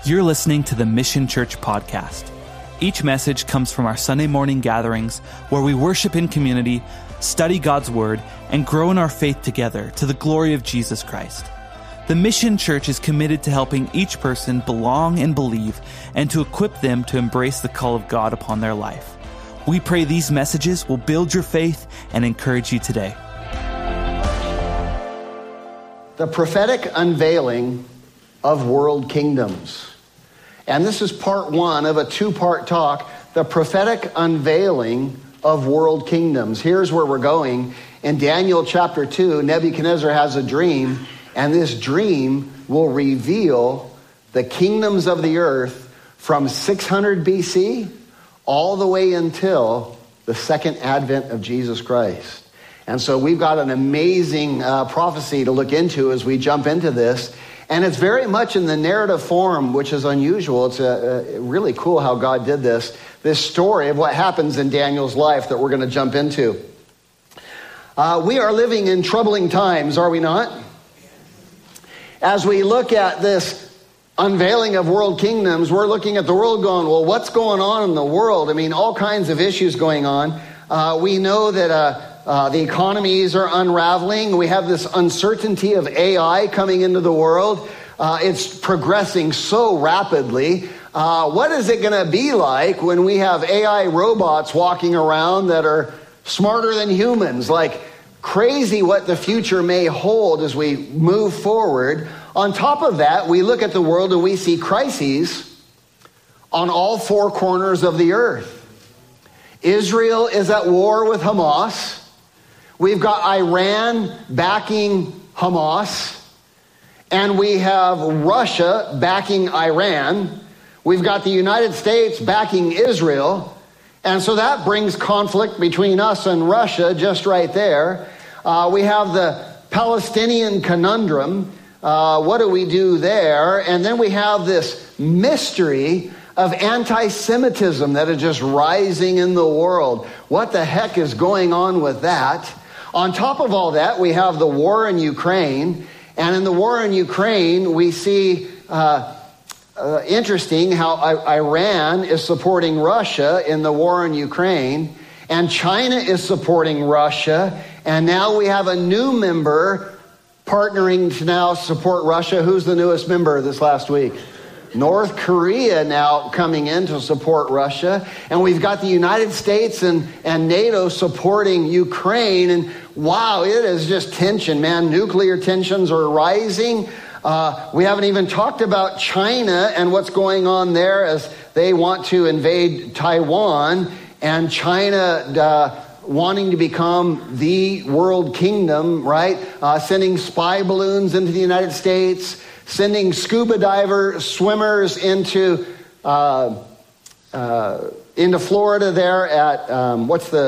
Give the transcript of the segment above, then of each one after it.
You're listening to the Mission Church podcast. Each message comes from our Sunday morning gatherings where we worship in community, study God's Word, and grow in our faith together to the glory of Jesus Christ. The Mission Church is committed to helping each person belong and believe, and to equip them to embrace the call of God upon their life. We pray these messages will build your faith and encourage you today. The prophetic unveiling of world kingdoms. And this is part one of a two-part talk, the prophetic unveiling of world kingdoms. Here's where we're going. In Daniel chapter 2, Nebuchadnezzar has a dream, and this dream will reveal the kingdoms of the earth from 600 BC all the way until the second advent of Jesus Christ. And so we've got an amazing prophecy to look into as we jump into this. And it's very much in the narrative form, which is unusual. It's really cool how God did this. This story of what happens in Daniel's life that we're going to jump into. We are living in troubling times, are we not? As we look at this unveiling of world kingdoms, we're looking at the world going, well, what's going on in the world? I mean, all kinds of issues going on. We know that the economies are unraveling. We have this uncertainty of AI coming into the world. It's progressing so rapidly. What is it going to be like when we have AI robots walking around that are smarter than humans? Like crazy what the future may hold as we move forward. On top of that, we look at the world and we see crises on all four corners of the earth. Israel is at war with Hamas. We've got Iran backing Hamas, and we have Russia backing Iran. We've got the United States backing Israel, and so that brings conflict between us and Russia just right there. We have the Palestinian conundrum. What do we do there? And then we have this mystery of anti-Semitism that is just rising in the world. What the heck is going on with that? On top of all that, we have the war in Ukraine. And in the war in Ukraine, we see interesting how Iran is supporting Russia in the war in Ukraine. And China is supporting Russia. And now we have a new member partnering to now support Russia. Who's the newest member this last week? North Korea now coming in to support Russia. And we've got the United States and NATO supporting Ukraine. And wow, it is just tension, man. Nuclear tensions are rising. We haven't even talked about China and what's going on there as they want to invade Taiwan. And China wanting to become the world kingdom, right? Sending spy balloons into the United States. Sending scuba swimmers into Florida there at,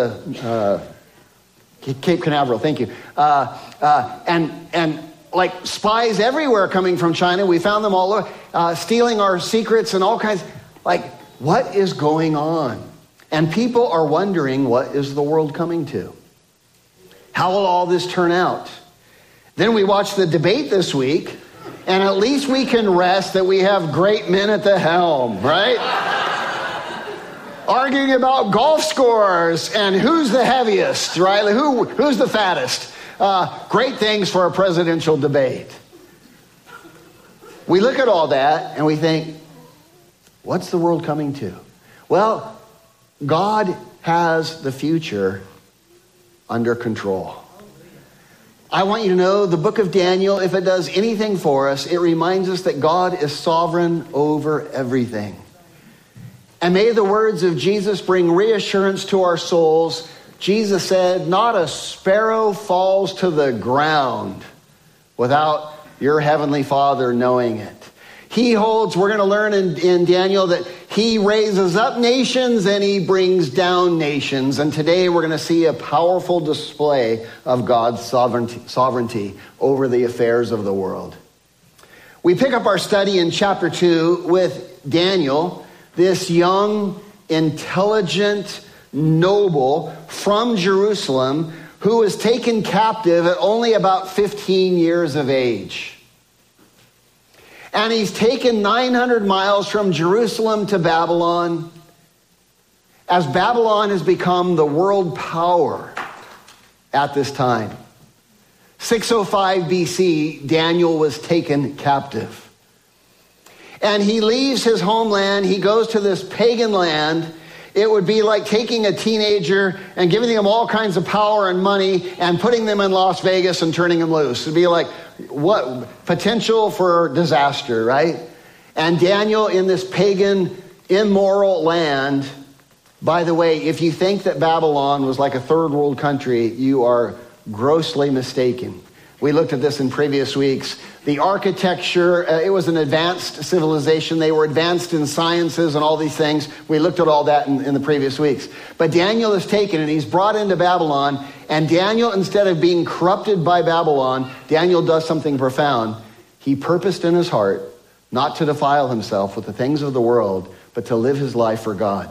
Cape Canaveral, thank you. And like spies everywhere coming from China. We found them all over, stealing our secrets and all kinds. Like, what is going on? And people are wondering, what is the world coming to? How will all this turn out? Then we watched the debate this week. And at least we can rest that we have great men at the helm, right? Arguing about golf scores and who's the heaviest, right? Like who's the fattest? Great things for a presidential debate. We look at all that and we think, what's the world coming to? Well, God has the future under control. I want you to know the book of Daniel, if it does anything for us, it reminds us that God is sovereign over everything. And may the words of Jesus bring reassurance to our souls. Jesus said, not a sparrow falls to the ground without your heavenly Father knowing it. He holds, we're going to learn in Daniel that he raises up nations and he brings down nations. And today we're going to see a powerful display of God's sovereignty over the affairs of the world. We pick up our study in chapter 2 with Daniel, this young, intelligent noble from Jerusalem who was taken captive at only about 15 years of age. And he's taken 900 miles from Jerusalem to Babylon, as Babylon has become the world power at this time. 605 BC, Daniel was taken captive. And he leaves his homeland. He goes to this pagan land. It would be like taking a teenager and giving them all kinds of power and money and putting them in Las Vegas and turning them loose. It'd be like, what potential for disaster, right? And Daniel in this pagan, immoral land. By the way, if you think that Babylon was like a third world country, you are grossly mistaken. We looked at this in previous weeks. The architecture, it was an advanced civilization. They were advanced in sciences and all these things. We looked at all that in the previous weeks. But Daniel is taken and he's brought into Babylon. And Daniel, instead of being corrupted by Babylon, Daniel does something profound. He purposed in his heart not to defile himself with the things of the world, but to live his life for God.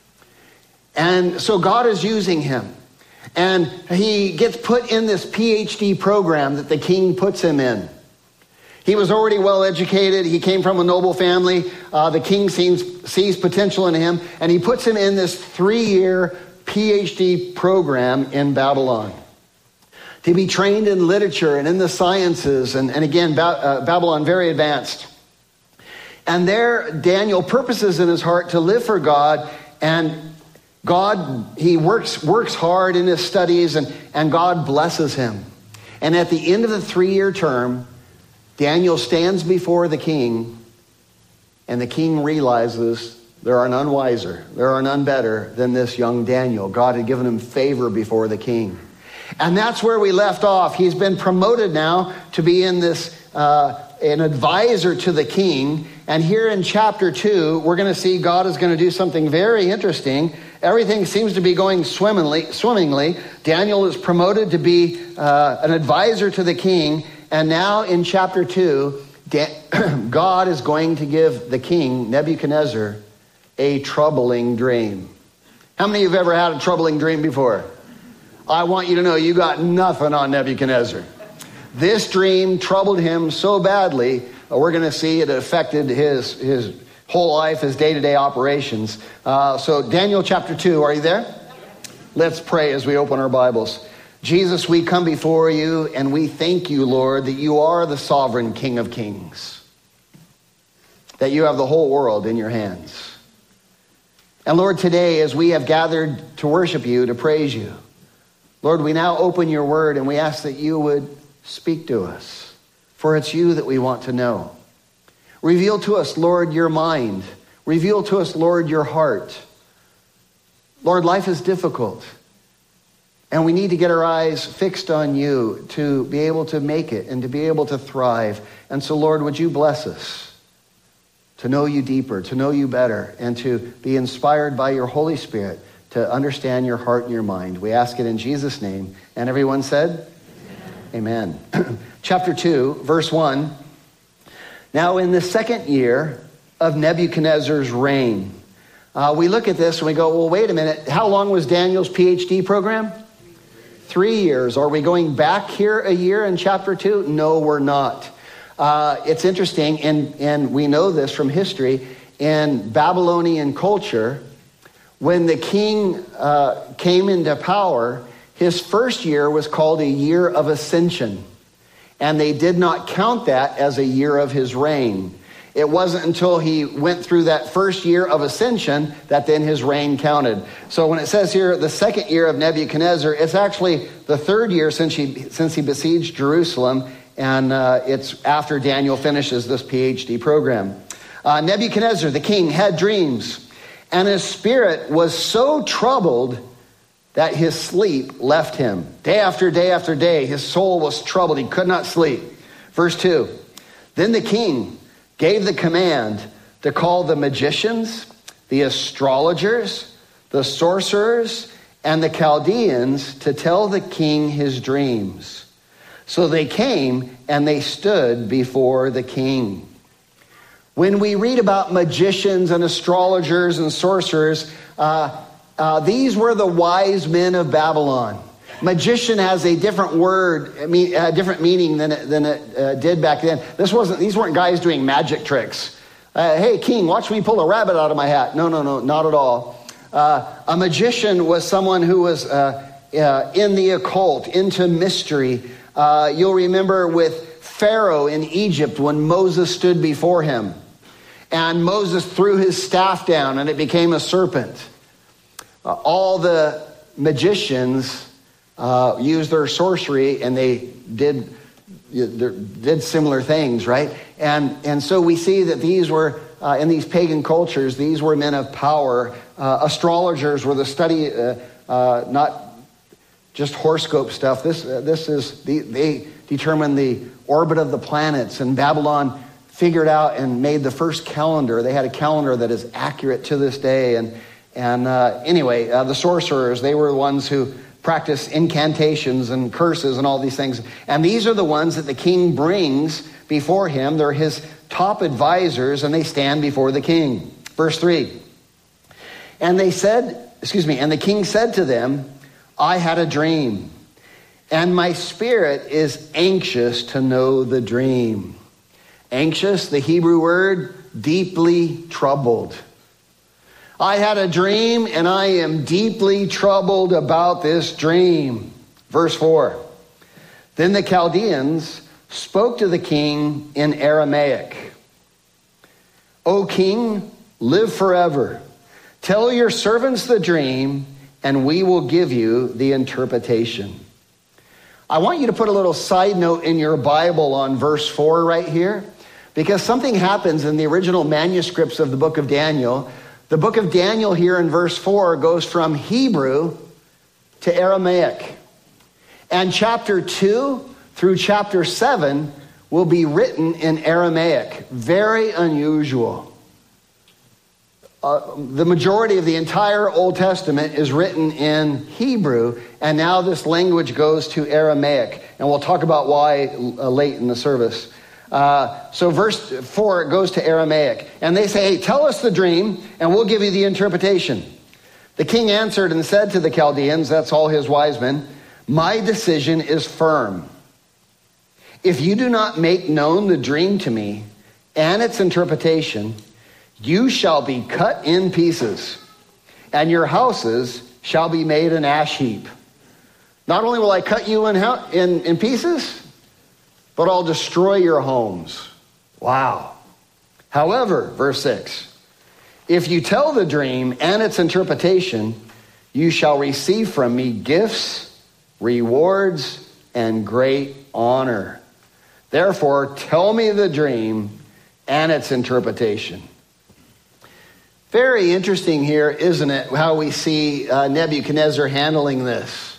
And so God is using him. And he gets put in this PhD program that the king puts him in. He was already well educated. He came from a noble family. The king sees potential in him. And he puts him in this 3-year PhD program in Babylon to be trained in literature and in the sciences. And again, Babylon, very advanced. And there, Daniel purposes in his heart to live for God. And God, he works hard in his studies, and God blesses him. And at the end of the 3-year term, Daniel stands before the king, and the king realizes there are none wiser, there are none better than this young Daniel. God had given him favor before the king. And that's where we left off. He's been promoted now to be in this an advisor to the king. And here in chapter 2, we're going to see God is going to do something very interesting. Everything seems to be going swimmingly. Daniel is promoted to be an advisor to the king. And now in chapter 2, God is going to give the king, Nebuchadnezzar, a troubling dream. How many of you have ever had a troubling dream before? I want you to know you got nothing on Nebuchadnezzar. This dream troubled him so badly, we're going to see it affected his whole life, his day-to-day operations. So Daniel chapter 2, are you there? Let's pray as we open our Bibles. Jesus, we come before you and we thank you, Lord, that you are the sovereign King of Kings, that you have the whole world in your hands. And Lord, today as we have gathered to worship you, to praise you, Lord, we now open your word and we ask that you would speak to us, for it's you that we want to know. Reveal to us, Lord, your mind. Reveal to us, Lord, your heart. Lord, life is difficult, and we need to get our eyes fixed on you to be able to make it and to be able to thrive. And so, Lord, would you bless us to know you deeper, to know you better, and to be inspired by your Holy Spirit to understand your heart and your mind. We ask it in Jesus' name. And everyone said, Amen. Chapter 2, verse 1. Now in the 2nd year of Nebuchadnezzar's reign. We look at this and we go, well, wait a minute. How long was Daniel's PhD program? 3 years. Are we going back here a year in chapter 2? No, we're not. It's interesting, and we know this from history. In Babylonian culture, when the king came into power, his first year was called a year of ascension. And they did not count that as a year of his reign. It wasn't until he went through that first year of ascension that then his reign counted. So when it says here, the 2nd year of Nebuchadnezzar, it's actually the 3rd year since he besieged Jerusalem. And it's after Daniel finishes this PhD program. Nebuchadnezzar, the king, had dreams. And his spirit was so troubled that his sleep left him. Day after day after day, his soul was troubled. He could not sleep. Verse 2, then the king gave the command to call the magicians, the astrologers, the sorcerers, and the Chaldeans to tell the king his dreams. So they came and they stood before the king. When we read about magicians and astrologers and sorcerers, these were the wise men of Babylon. magician has a different word, a different meaning than it did back then. These weren't guys doing magic tricks. Hey, king, watch me pull a rabbit out of my hat. No, not at all. A magician was someone who was in the occult, into mystery. You'll remember with Pharaoh in Egypt when Moses stood before him. And Moses threw his staff down and it became a serpent. All the magicians used their sorcery and they did similar things, right? And so we see that these were, in these pagan cultures, these were men of power. Astrologers were the study, not just horoscope stuff. They determined the orbit of the planets, and Babylon figured out and made the first calendar. They had a calendar that is accurate to this day. And anyway, the sorcerers, they were the ones who practiced incantations and curses and all these things. And these are the ones that the king brings before him. They're his top advisors, and they stand before the king. Verse 3. And the king said to them, I had a dream, and my spirit is anxious to know the dream. Anxious, the Hebrew word, deeply troubled. I had a dream, and I am deeply troubled about this dream. Verse 4. Then the Chaldeans spoke to the king in Aramaic. O king, live forever. Tell your servants the dream, and we will give you the interpretation. I want you to put a little side note in your Bible on verse 4 right here, because something happens in the original manuscripts of the book of Daniel. The book of Daniel here in verse 4 goes from Hebrew to Aramaic. And chapter 2 through chapter 7 will be written in Aramaic. Very unusual. The majority of the entire Old Testament is written in Hebrew, and now this language goes to Aramaic. And we'll talk about why late in the service. So verse 4 goes to Aramaic. And they say, hey, tell us the dream, and we'll give you the interpretation. The king answered and said to the Chaldeans, that's all his wise men, my decision is firm. If you do not make known the dream to me and its interpretation, you shall be cut in pieces, and your houses shall be made an ash heap. Not only will I cut you in pieces, but I'll destroy your homes. Wow. However, verse 6, if you tell the dream and its interpretation, you shall receive from me gifts, rewards, and great honor. Therefore, tell me the dream and its interpretation. Very interesting here, isn't it, how we see Nebuchadnezzar handling this.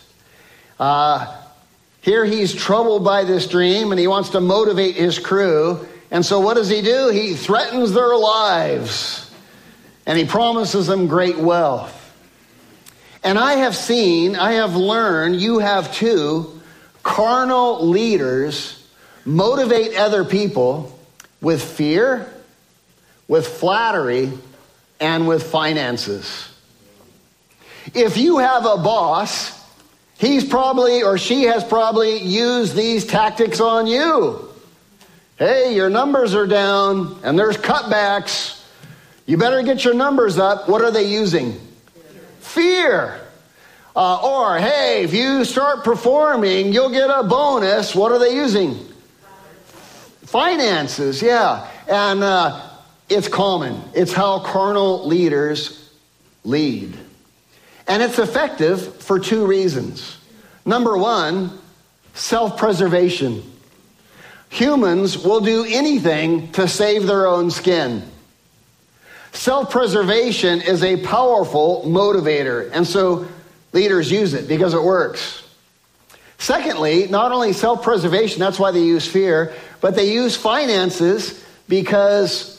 Here he's troubled by this dream, and he wants to motivate his crew. And so what does he do? He threatens their lives, and he promises them great wealth. And I have learned, you have too, carnal leaders motivate other people with fear, with flattery, and with finances. If you have a boss, he's probably or she has probably used these tactics on you. Hey, your numbers are down and there's cutbacks. You better get your numbers up. What are they using? Fear. Or, hey, if you start performing, you'll get a bonus. What are they using? Finances, yeah. And it's common. It's how carnal leaders lead. And it's effective for two reasons. Number one, self-preservation. Humans will do anything to save their own skin. Self-preservation is a powerful motivator, and so leaders use it because it works. Secondly, not only self-preservation, that's why they use fear, but they use finances because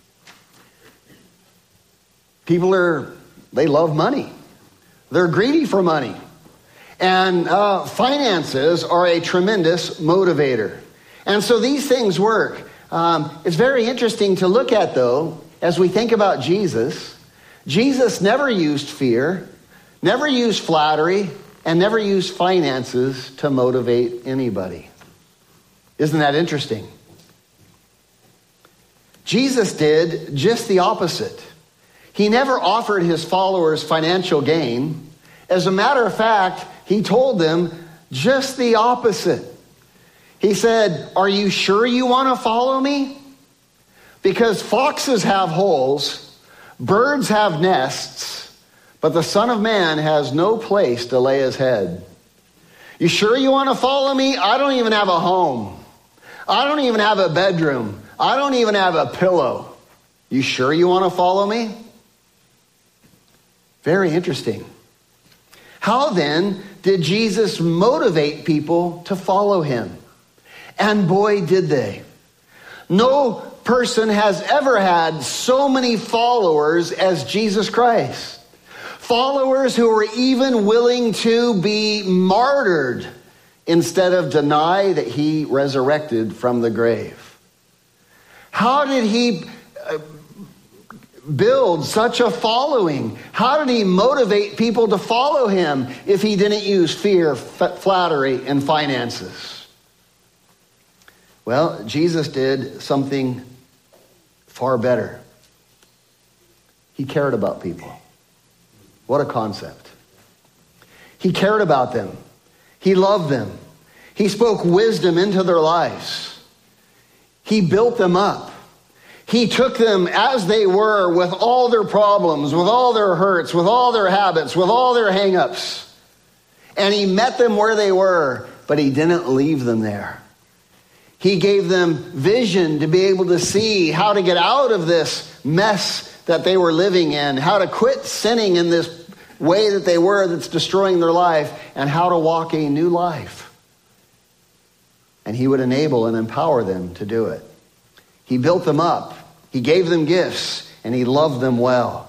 people they love money. They're greedy for money. And finances are a tremendous motivator. And so these things work. It's very interesting to look at, though, as we think about Jesus. Jesus never used fear, never used flattery, and never used finances to motivate anybody. Isn't that interesting? Jesus did just the opposite. He never offered his followers financial gain. As a matter of fact, he told them just the opposite. He said, "Are you sure you want to follow me? Because foxes have holes, birds have nests, but the Son of Man has no place to lay his head. You sure you want to follow me? I don't even have a home. I don't even have a bedroom. I don't even have a pillow. You sure you want to follow me?" Very interesting. How then did Jesus motivate people to follow him? And boy, did they. No person has ever had so many followers as Jesus Christ. Followers who were even willing to be martyred instead of deny that he resurrected from the grave. How did he build such a following? How did he motivate people to follow him if he didn't use fear, flattery, and finances? Well, Jesus did something far better. He cared about people. What a concept. He cared about them. He loved them. He spoke wisdom into their lives. He built them up. He took them as they were with all their problems, with all their hurts, with all their habits, with all their hang-ups. And he met them where they were, but he didn't leave them there. He gave them vision to be able to see how to get out of this mess that they were living in, how to quit sinning in this way that they were that's destroying their life, and how to walk a new life. And he would enable and empower them to do it. He built them up. He gave them gifts, and he loved them well.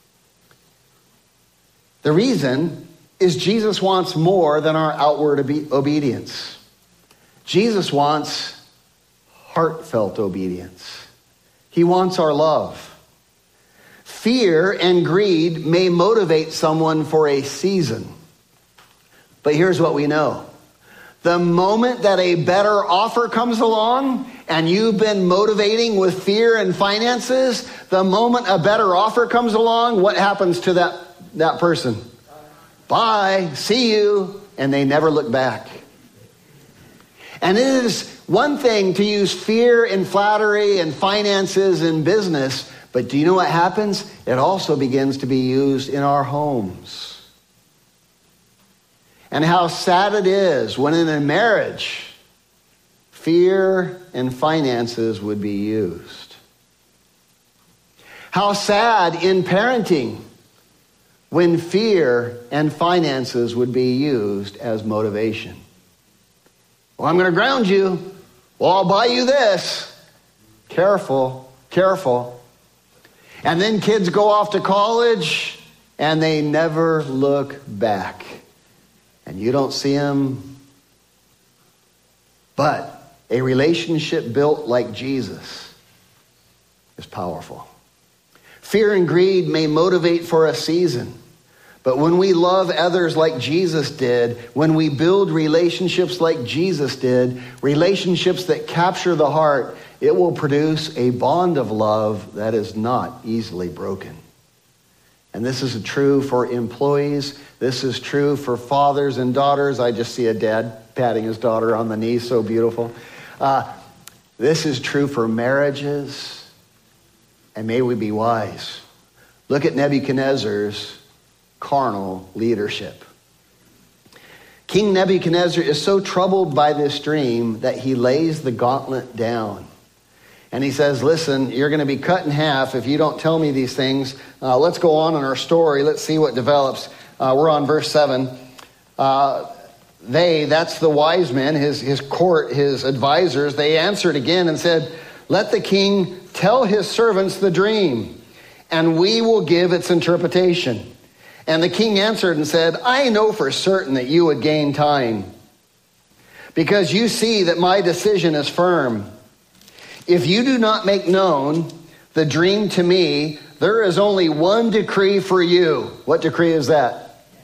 The reason is Jesus wants more than our outward obedience. Jesus wants heartfelt obedience. He wants our love. Fear and greed may motivate someone for a season. But here's what we know. The moment that a better offer comes along and you've been motivating with fear and finances, the moment a better offer comes along, what happens to that person? Bye, see you, and they never look back. And it is one thing to use fear and flattery and finances in business, but do you know what happens? It also begins to be used in our homes. And how sad it is when in a marriage, fear and finances would be used. How sad in parenting when fear and finances would be used as motivation. Well, I'm going to ground you. Well, I'll buy you this. Careful, careful. And then kids go off to college and they never look back. And you don't see them. But a relationship built like Jesus is powerful. Fear and greed may motivate for a season. But when we love others like Jesus did, when we build relationships like Jesus did, relationships that capture the heart, it will produce a bond of love that is not easily broken. And this is true for employees. This is true for fathers and daughters. I just see a dad patting his daughter on the knee, so beautiful. This is true for marriages. And may we be wise. Look at Nebuchadnezzar's carnal leadership. King Nebuchadnezzar is so troubled by this dream that he lays the gauntlet down. And he says, listen, you're going to be cut in half if you don't tell me these things. Let's go on in our story. Let's see what develops. We're on verse 7. That's the wise men, his court, his advisors, they answered again and said, let the king tell his servants the dream, and we will give its interpretation. And the king answered and said, I know for certain that you would gain time, because you see that my decision is firm. If you do not make known the dream to me, there is only one decree for you. What decree is that?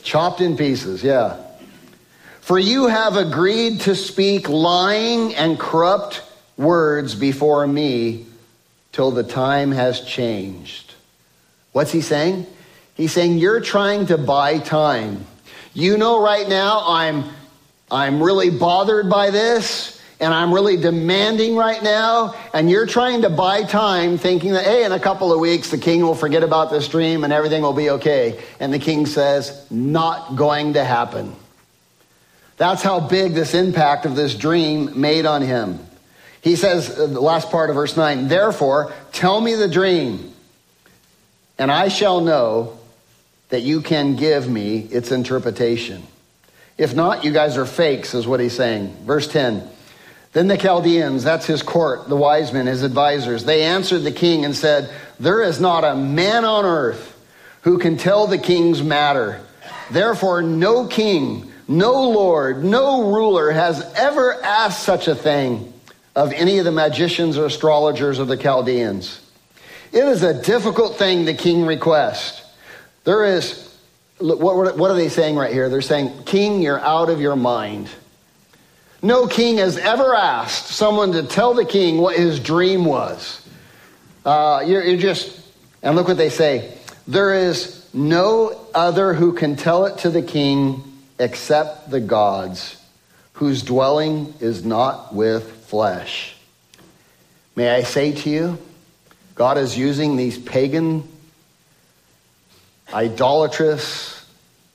Chopped in pieces, yeah. For you have agreed to speak lying and corrupt words before me till the time has changed. What's he saying? He's saying you're trying to buy time. You know right now I'm really bothered by this, and I'm really demanding right now, and you're trying to buy time thinking that, hey, in a couple of weeks the king will forget about this dream and everything will be okay. And the king says, not going to happen. That's how big this impact of this dream made on him. He says, the last part of verse 9, therefore, tell me the dream, and I shall know that you can give me its interpretation. If not, you guys are fakes, is what he's saying. Verse 10, then the Chaldeans, that's his court, the wise men, his advisors, they answered the king and said, there is not a man on earth who can tell the king's matter. Therefore, no king, no lord, no ruler has ever asked such a thing of any of the magicians or astrologers of the Chaldeans. It is a difficult thing the king requests. There is, what are they saying right here? They're saying, king, you're out of your mind. No king has ever asked someone to tell the king what his dream was. You're just, and look what they say. There is no other who can tell it to the king except the gods, whose dwelling is not with flesh. May I say to you, God is using these pagan, idolatrous,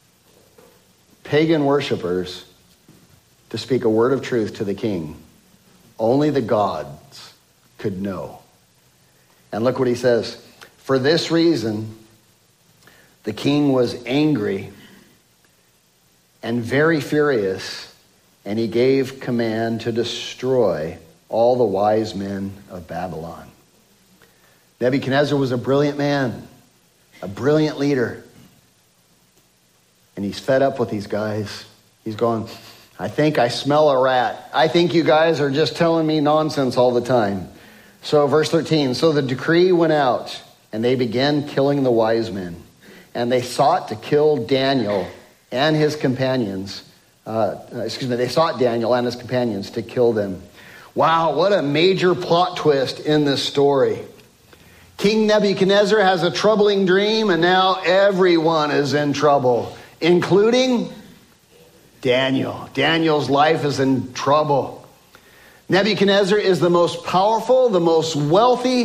pagan worshipers to speak a word of truth to the king. Only the gods could know. And look what he says. For this reason, the king was angry and very furious, and he gave command to destroy all the wise men of Babylon. Nebuchadnezzar was a brilliant man, a brilliant leader. And he's fed up with these guys. He's going, I think I smell a rat. I think you guys are just telling me nonsense all the time. So verse 13, so the decree went out, and they began killing the wise men. And they sought to kill Daniel and his companions. They sought Daniel and his companions to kill them. Wow, what a major plot twist in this story. King Nebuchadnezzar has a troubling dream, and now everyone is in trouble, including Daniel. Daniel's life is in trouble. Nebuchadnezzar is the most powerful, the most wealthy,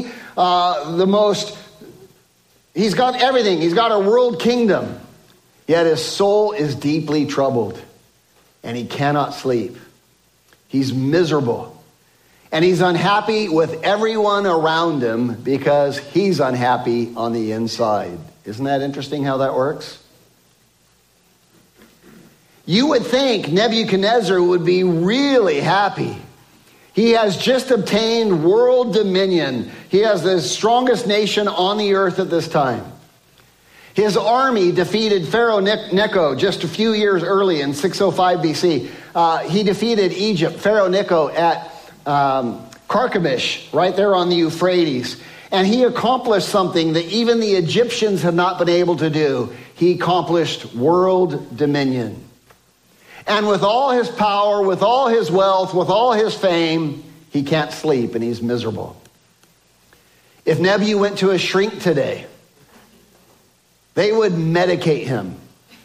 he's got everything. He's got a world kingdom. Yet his soul is deeply troubled, and he cannot sleep. He's miserable. And he's unhappy with everyone around him because he's unhappy on the inside. Isn't that interesting how that works? You would think Nebuchadnezzar would be really happy. He has just obtained world dominion. He has the strongest nation on the earth at this time. His army defeated Pharaoh Necho just a few years early in 605 BC. He defeated Egypt, Pharaoh Necho, at Carchemish, right there on the Euphrates. And he accomplished something that even the Egyptians had not been able to do. He accomplished world dominion. And with all his power, with all his wealth, with all his fame, he can't sleep and he's miserable. If Nebu went to a shrink today, they would medicate him.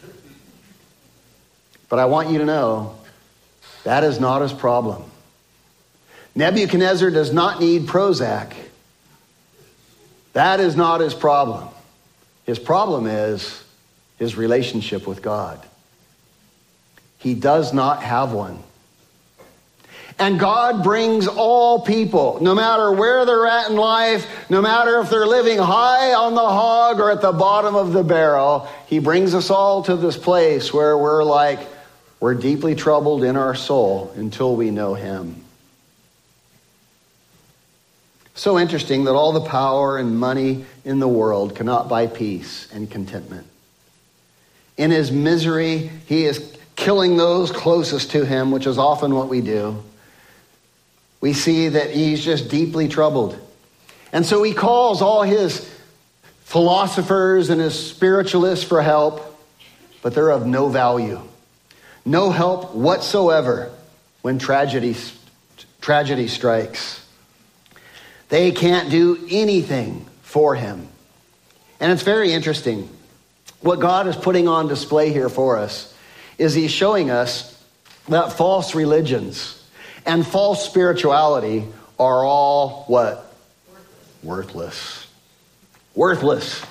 But I want you to know, that is not his problem. Nebuchadnezzar does not need Prozac. That is not his problem. His problem is his relationship with God. He does not have one. And God brings all people, no matter where they're at in life, no matter if they're living high on the hog or at the bottom of the barrel, he brings us all to this place where we're deeply troubled in our soul until we know him. So interesting that all the power and money in the world cannot buy peace and contentment. In his misery, he is killing those closest to him, which is often what we do. We see that he's just deeply troubled. And so he calls all his philosophers and his spiritualists for help. but they're of no value, no help whatsoever when tragedy strikes. They can't do anything for him. And it's very interesting. What God is putting on display here for us is he's showing us that false religions and false spirituality are all what? Worthless. Worthless.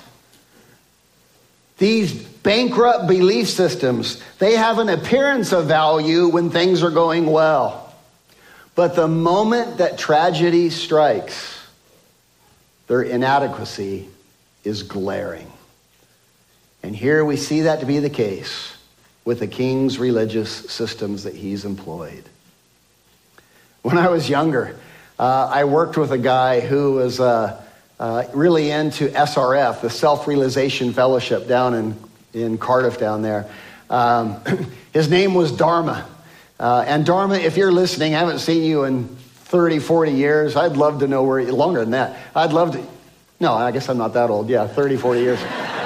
These bankrupt belief systems, they have an appearance of value when things are going well. But the moment that tragedy strikes, their inadequacy is glaring. And here we see that to be the case with the king's religious systems that he's employed. When I was younger, I worked with a guy who was really into SRF, the Self-Realization Fellowship down in Cardiff down there. His name was Dharma. And Dharma, if you're listening, I haven't seen you in 30, 40 years. I'd love to know where, longer than that. I'd love to, no, I guess I'm not that old. Yeah, 30, 40 years.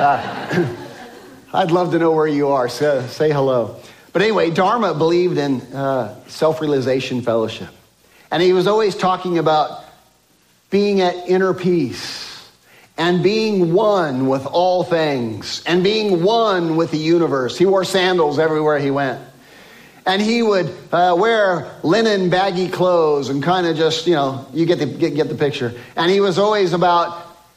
I'd love to know where you are. So, say hello. But anyway, Dharma believed in Self-Realization Fellowship. And he was always talking about being at inner peace and being one with all things and being one with the universe. He wore sandals everywhere he went. And he would wear linen baggy clothes and kind of just, you get the picture. And he was always about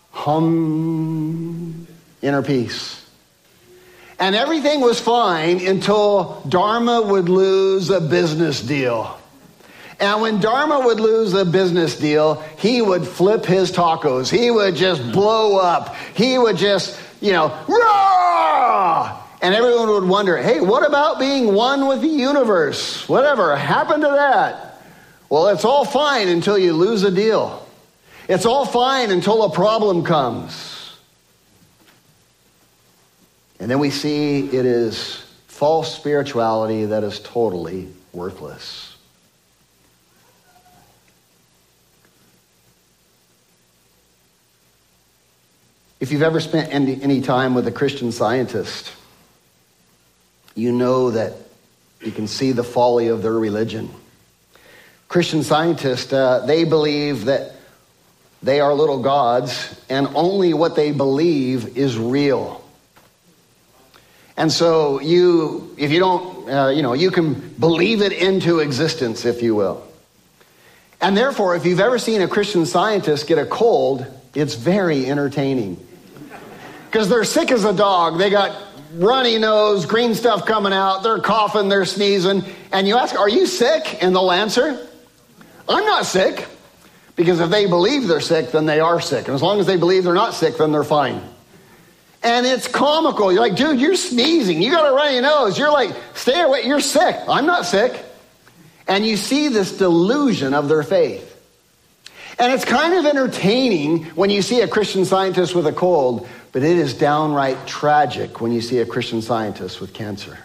inner peace. And everything was fine until Dharma would lose a business deal. And when Dharma would lose a business deal, he would flip his tacos. He would just blow up. He would just, roar! And everyone would wonder, hey, what about being one with the universe? Whatever happened to that? Well, it's all fine until you lose a deal. It's all fine until a problem comes. And then we see it is false spirituality that is totally worthless. If you've ever spent any time with a Christian Scientist, you know that you can see the folly of their religion. Christian Scientists, they believe that they are little gods and only what they believe is real. And so if you don't, you can believe it into existence, if you will. And therefore, if you've ever seen a Christian Scientist get a cold, it's very entertaining. Because they're sick as a dog. They got runny nose, green stuff coming out. They're coughing, they're sneezing. And you ask, are you sick? And they'll answer, I'm not sick. Because if they believe they're sick, then they are sick. And as long as they believe they're not sick, then they're fine. And it's comical. You're like, dude, you're sneezing. You got a runny nose. You're like, stay away. You're sick. I'm not sick. And you see this delusion of their faith. And it's kind of entertaining when you see a Christian Scientist with a cold, but it is downright tragic when you see a Christian Scientist with cancer.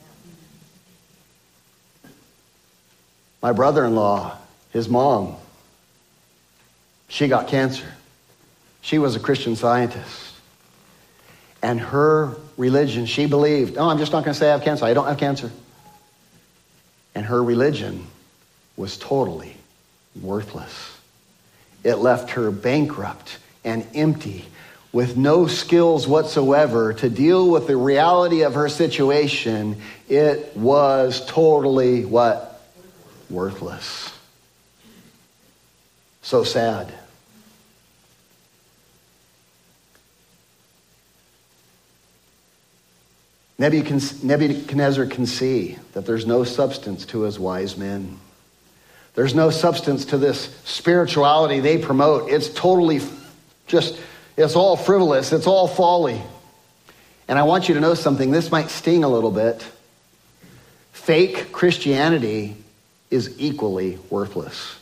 My brother-in-law, his mom, she got cancer. She was a Christian Scientist. And her religion, she believed, I'm just not going to say I have cancer. I don't have cancer. And her religion was totally worthless. It left her bankrupt and empty with no skills whatsoever to deal with the reality of her situation. It was totally what? Worthless. So sad. Nebuchadnezzar can see that there's no substance to his wise men. There's no substance to this spirituality they promote. It's totally it's all frivolous. It's all folly. And I want you to know something. This might sting a little bit. Fake Christianity is equally worthless.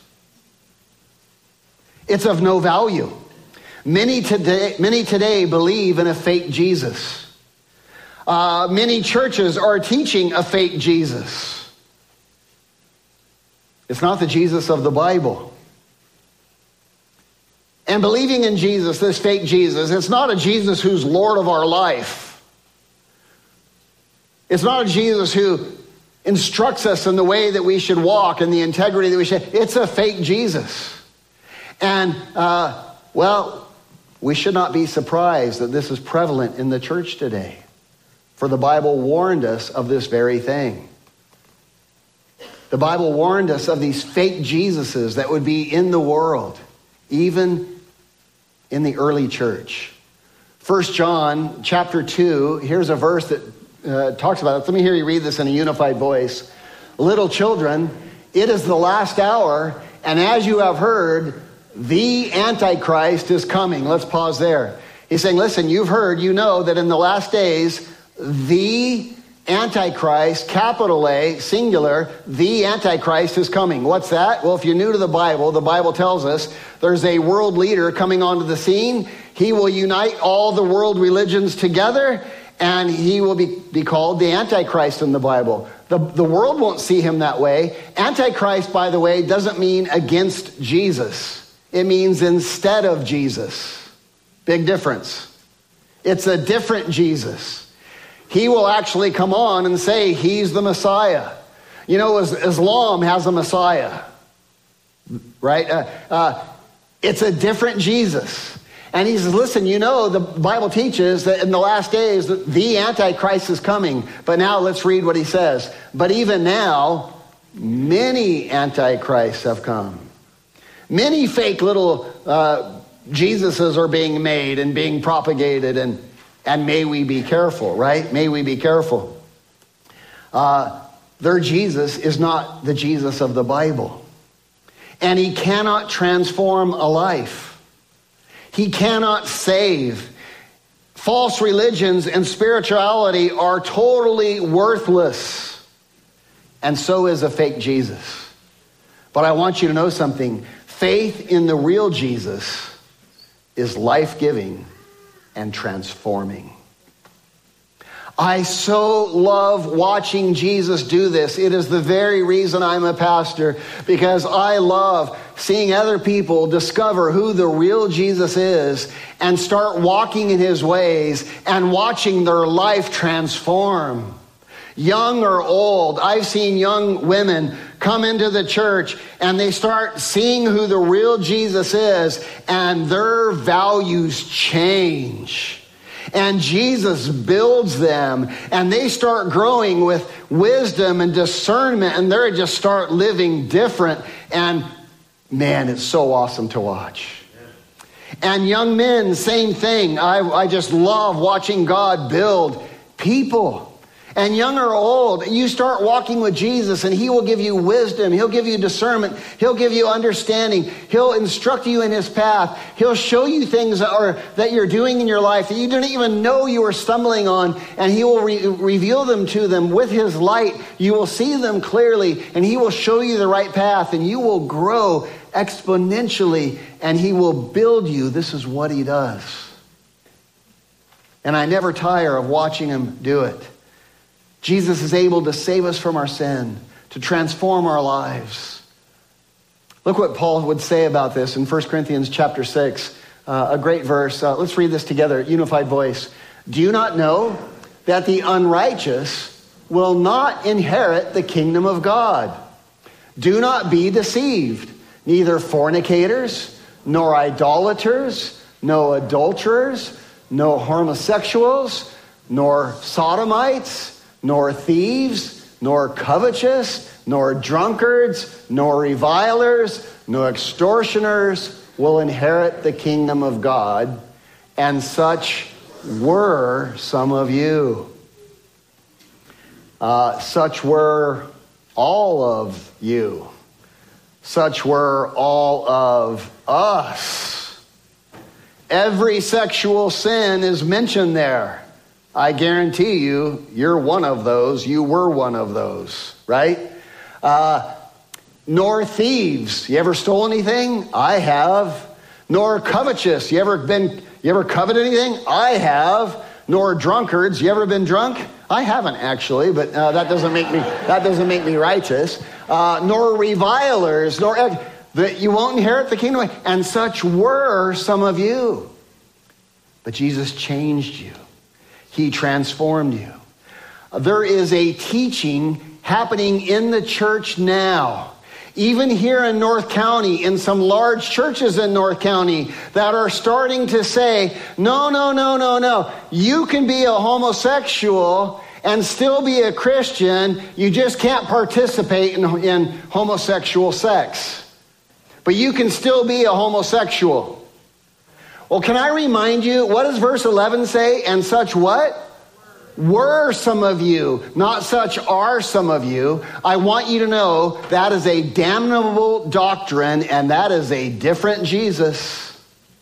It's of no value. Many today believe in a fake Jesus. Many churches are teaching a fake Jesus. It's not the Jesus of the Bible. And believing in Jesus, this fake Jesus, it's not a Jesus who's Lord of our life. It's not a Jesus who instructs us in the way that we should walk and the integrity that we should. It's a fake Jesus. And, we should not be surprised that this is prevalent in the church today. For the Bible warned us of this very thing. The Bible warned us of these fake Jesuses that would be in the world, even in the early church. 1 John chapter 2, here's a verse that talks about it. Let me hear you read this in a unified voice. Little children, it is the last hour, and as you have heard, the Antichrist is coming. Let's pause there. He's saying, listen, you've heard, you know that in the last days, the Antichrist, capital A, singular, the Antichrist is coming. What's that? Well, if you're new to the Bible tells us there's a world leader coming onto the scene. He will unite all the world religions together, and he will be called the Antichrist in the Bible. The world won't see him that way. Antichrist, by the way, doesn't mean against Jesus. It means instead of Jesus. Big difference. It's a different Jesus. He will actually come on and say he's the Messiah. You know, Islam has a Messiah, right? It's a different Jesus. And he says, listen, you know, the Bible teaches that in the last days, the Antichrist is coming. But now let's read what he says. But even now, many Antichrists have come. Many fake little Jesuses are being made and being propagated, and may we be careful, right? May we be careful. Their Jesus is not the Jesus of the Bible. And he cannot transform a life. He cannot save. False religions and spirituality are totally worthless. And so is a fake Jesus. But I want you to know something. Faith in the real Jesus is life-giving and transforming. I so love watching Jesus do this. It is the very reason I'm a pastor, because I love seeing other people discover who the real Jesus is and start walking in his ways and watching their life transform. Young or old, I've seen young women come into the church and they start seeing who the real Jesus is, and their values change. And Jesus builds them, and they start growing with wisdom and discernment, and they just start living different. And man, it's so awesome to watch. And young men, same thing. I just love watching God build people. And young or old, you start walking with Jesus, and he will give you wisdom. He'll give you discernment. He'll give you understanding. He'll instruct you in his path. He'll show you things that you're doing in your life that you didn't even know you were stumbling on, and he will reveal them to them with his light. You will see them clearly, and he will show you the right path, and you will grow exponentially, and he will build you. This is what he does. And I never tire of watching him do it. Jesus is able to save us from our sin, to transform our lives. Look what Paul would say about this in 1 Corinthians chapter 6, a great verse. Let's read this together, unified voice. Do you not know that the unrighteous will not inherit the kingdom of God? Do not be deceived. Neither fornicators, nor idolaters, no adulterers, no homosexuals, nor sodomites, nor thieves, nor covetous, nor drunkards, nor revilers, nor extortioners will inherit the kingdom of God. And such were some of you. Such were all of you. Such were all of us. Every sexual sin is mentioned there. I guarantee you, you're one of those. You were one of those, right? Nor thieves. You ever stole anything? I have. Nor covetous. You ever coveted anything? I have. Nor drunkards. You ever been drunk? I haven't actually, but that doesn't make me righteous. Nor revilers. That you won't inherit the kingdom. And such were some of you. But Jesus changed you. He transformed you. There is a teaching happening in the church now, even here in North County, in some large churches in North County, that are starting to say, no. You can be a homosexual and still be a Christian. You just can't participate in homosexual sex. But you can still be a homosexual. Well, can I remind you, what does verse 11 say? And such what? Were some of you, not such are some of you. I want you to know that is a damnable doctrine, and that is a different Jesus.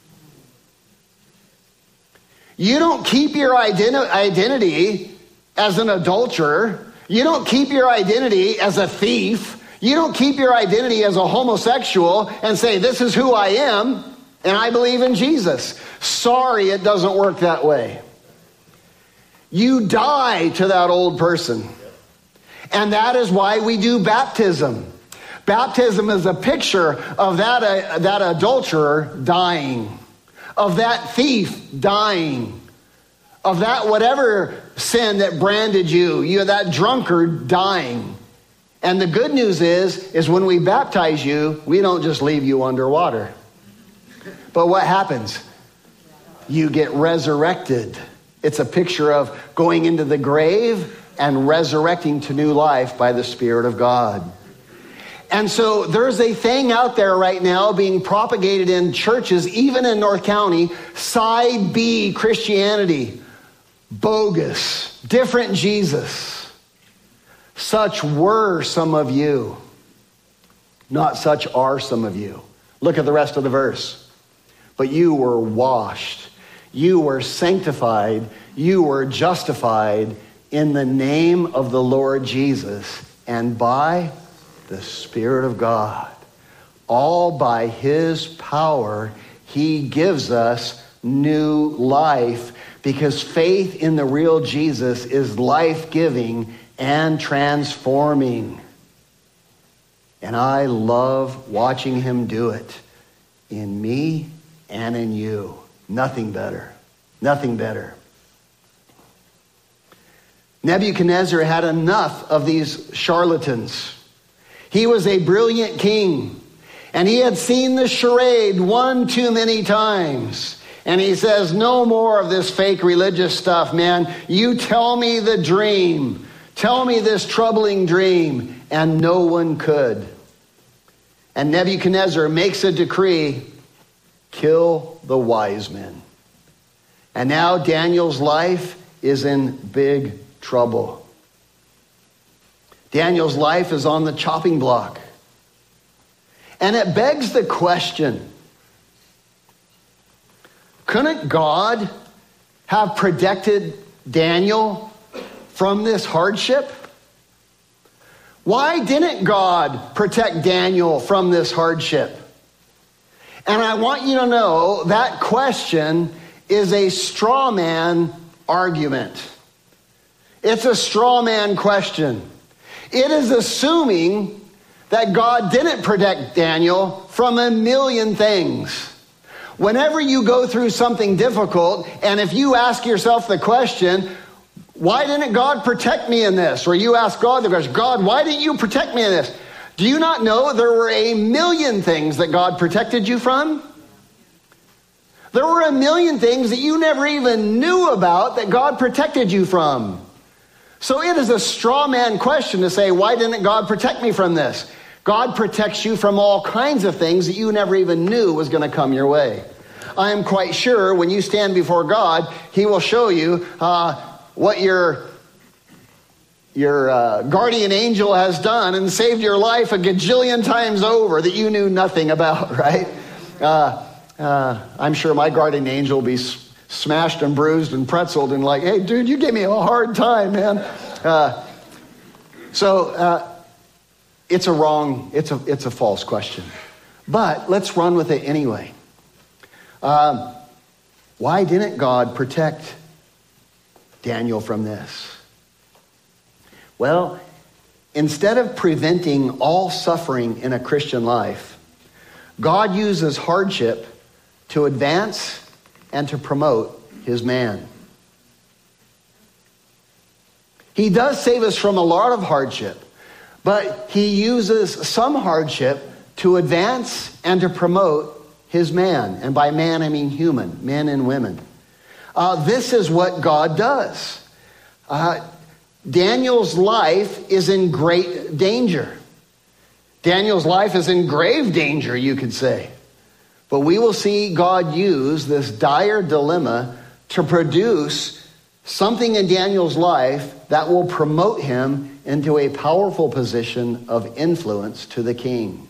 You don't keep your identity as an adulterer. You don't keep your identity as a thief. You don't keep your identity as a homosexual and say, this is who I am, and I believe in Jesus. Sorry, it doesn't work that way. You die to that old person. And that is why we do baptism. Baptism is a picture of that adulterer dying, of that thief dying, of that whatever sin that branded you, that drunkard dying. And the good news is when we baptize you, we don't just leave you underwater. But what happens? You get resurrected. It's a picture of going into the grave and resurrecting to new life by the Spirit of God. And so there's a thing out there right now being propagated in churches, even in North County, side B Christianity. Bogus. Different Jesus. Such were some of you. Not such are some of you. Look at the rest of the verse. But you were washed. You were sanctified, you were justified in the name of the Lord Jesus and by the Spirit of God. All by his power, he gives us new life, because faith in the real Jesus is life-giving and transforming. And I love watching him do it in me and in you. Nothing better. Nothing better. Nebuchadnezzar had enough of these charlatans. He was a brilliant king, and he had seen the charade one too many times. And he says, no more of this fake religious stuff, man. You tell me the dream. Tell me this troubling dream. And no one could. And Nebuchadnezzar makes a decree, kill the wise men. And now Daniel's life is in big trouble. Daniel's life is on the chopping block. And it begs the question, couldn't God have protected Daniel from this hardship? Why didn't God protect Daniel from this hardship? And I want you to know that question is a straw man argument. It's a straw man question. It is assuming that God didn't protect Daniel from a million things. Whenever you go through something difficult, and if you ask yourself the question, why didn't God protect me in this? Or you ask God the question, God, why didn't you protect me in this? Do you not know there were a million things that God protected you from? There were a million things that you never even knew about that God protected you from. So it is a straw man question to say, why didn't God protect me from this? God protects you from all kinds of things that you never even knew was going to come your way. I am quite sure when you stand before God, he will show you what your guardian angel has done and saved your life a gajillion times over that you knew nothing about, right? I'm sure my guardian angel will be smashed and bruised and pretzeled and like, hey, dude, you gave me a hard time, man. It's a false question. But let's run with it anyway. Why didn't God protect Daniel from this? Well, instead of preventing all suffering in a Christian life, God uses hardship to advance and to promote his man. He does save us from a lot of hardship, but he uses some hardship to advance and to promote his man. And by man, I mean human, men and women. This is what God does. Daniel's life is in great danger. Daniel's life is in grave danger, you could say. But we will see God use this dire dilemma to produce something in Daniel's life that will promote him into a powerful position of influence to the king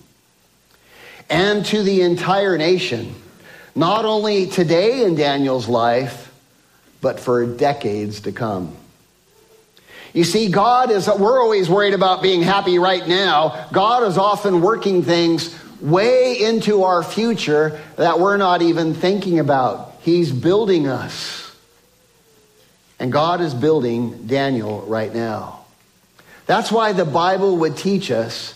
and to the entire nation, not only today in Daniel's life, but for decades to come. You see, we're always worried about being happy right now. God is often working things way into our future that we're not even thinking about. He's building us. And God is building Daniel right now. That's why the Bible would teach us,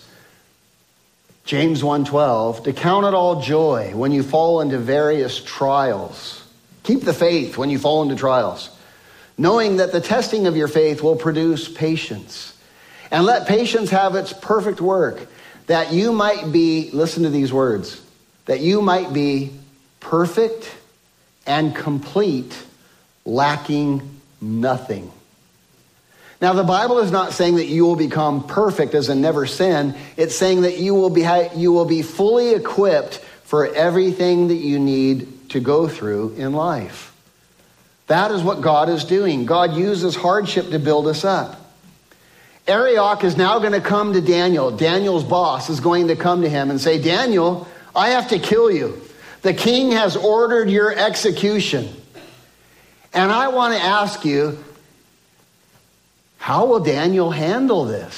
James 1:12, to count it all joy when you fall into various trials. Keep the faith when you fall into trials, knowing that the testing of your faith will produce patience. And let patience have its perfect work, that you might be, listen to these words, that you might be perfect and complete, lacking nothing. Now, the Bible is not saying that you will become perfect as in never sin. It's saying that you will be fully equipped for everything that you need to go through in life. That is what God is doing. God uses hardship to build us up. Arioch is now going to come to Daniel. Daniel's boss is going to come to him and say, Daniel, I have to kill you. The king has ordered your execution. And I want to ask you, how will Daniel handle this?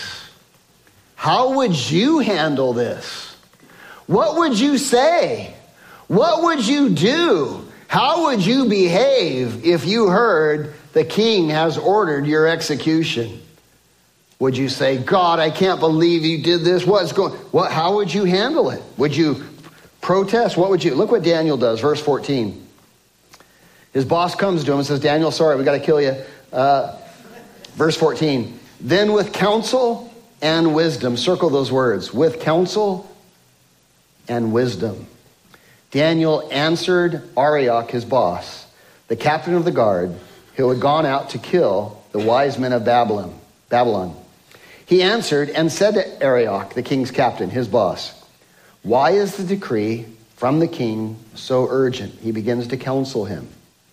How would you handle this? What would you say? What would you do? How would you behave if you heard the king has ordered your execution? Would you say, God, I can't believe you did this? How would you handle it? Would you protest? Look what Daniel does, verse 14. His boss comes to him and says, Daniel, sorry, we got to kill you. Verse 14, then with counsel and wisdom, circle those words, with counsel and wisdom, Daniel answered Arioch, his boss, the captain of the guard, who had gone out to kill the wise men of Babylon. He answered and said to Arioch, the king's captain, his boss, why is the decree from the king so urgent? He begins to counsel him.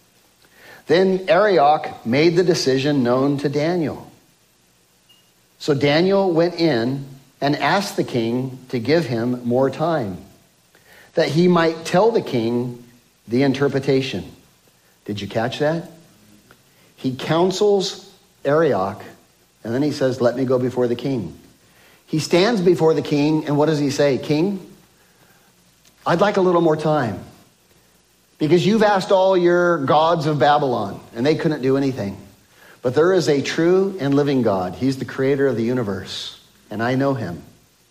Then Arioch made the decision known to Daniel. So Daniel went in and asked the king to give him more time, that he might tell the king the interpretation. Did you catch that? He counsels Arioch, and then he says, let me go before the king. He stands before the king, and what does he say? King, I'd like a little more time. Because you've asked all your gods of Babylon, and they couldn't do anything. But there is a true and living God. He's the creator of the universe, and I know him.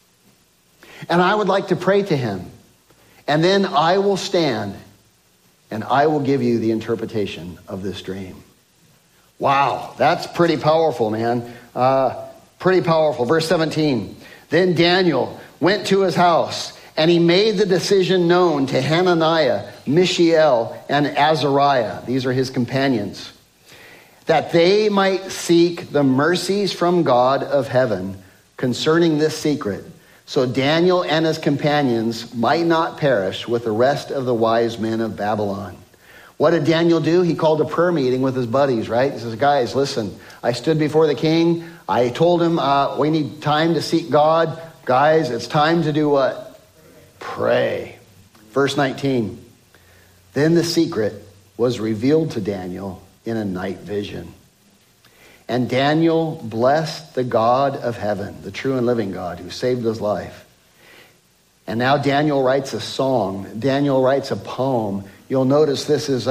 And I would like to pray to him. And then I will stand, and I will give you the interpretation of this dream. Wow, that's pretty powerful, man. Pretty powerful. Verse 17, then Daniel went to his house, and he made the decision known to Hananiah, Mishael, and Azariah. These are his companions. That they might seek the mercies from God of heaven concerning this secret, so Daniel and his companions might not perish with the rest of the wise men of Babylon. What did Daniel do? He called a prayer meeting with his buddies, right? He says, guys, listen, I stood before the king. I told him we need time to seek God. Guys, it's time to do what? Pray. Verse 19, then the secret was revealed to Daniel in a night vision. And Daniel blessed the God of heaven, the true and living God who saved his life. And now Daniel writes a song. Daniel writes a poem. You'll notice this is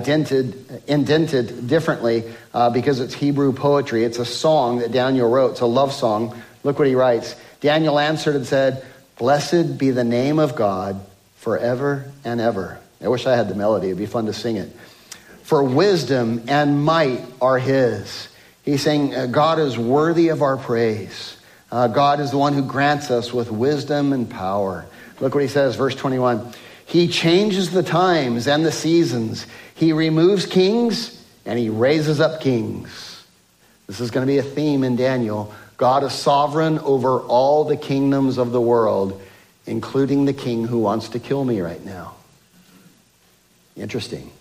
indented differently because it's Hebrew poetry. It's a song that Daniel wrote. It's a love song. Look what he writes. Daniel answered and said, blessed be the name of God forever and ever. I wish I had the melody. It'd be fun to sing it. For wisdom and might are his. He's saying God is worthy of our praise. God is the one who grants us with wisdom and power. Look what he says, verse 21. He changes the times and the seasons. He removes kings and he raises up kings. This is going to be a theme in Daniel. God is sovereign over all the kingdoms of the world, including the king who wants to kill me right now. Interesting.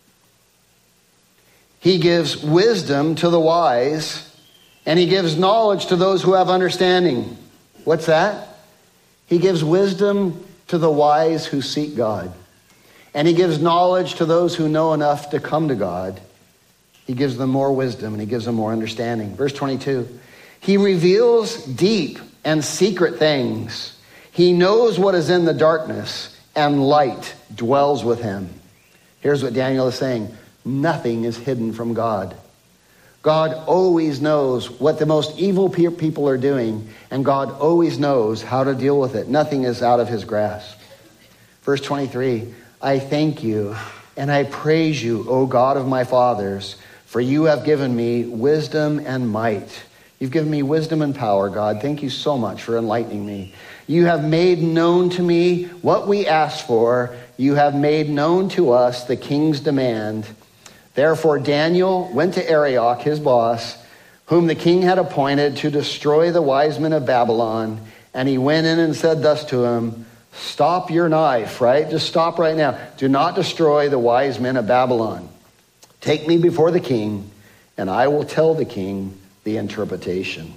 He gives wisdom to the wise, and he gives knowledge to those who have understanding. What's that? He gives wisdom to the wise who seek God. And he gives knowledge to those who know enough to come to God. He gives them more wisdom and he gives them more understanding. Verse 22. He reveals deep and secret things. He knows what is in the darkness, and light dwells with him. Here's what Daniel is saying. Nothing is hidden from God. God always knows what the most evil people are doing, and God always knows how to deal with it. Nothing is out of his grasp. Verse 23, I thank you and I praise you, O God of my fathers, for you have given me wisdom and might. You've given me wisdom and power, God. Thank you so much for enlightening me. You have made known to me what we asked for. You have made known to us the king's demand. Therefore Daniel went to Arioch, his boss, whom the king had appointed to destroy the wise men of Babylon. And he went in and said thus to him, stop your knife, right? Just stop right now. Do not destroy the wise men of Babylon. Take me before the king, and I will tell the king the interpretation.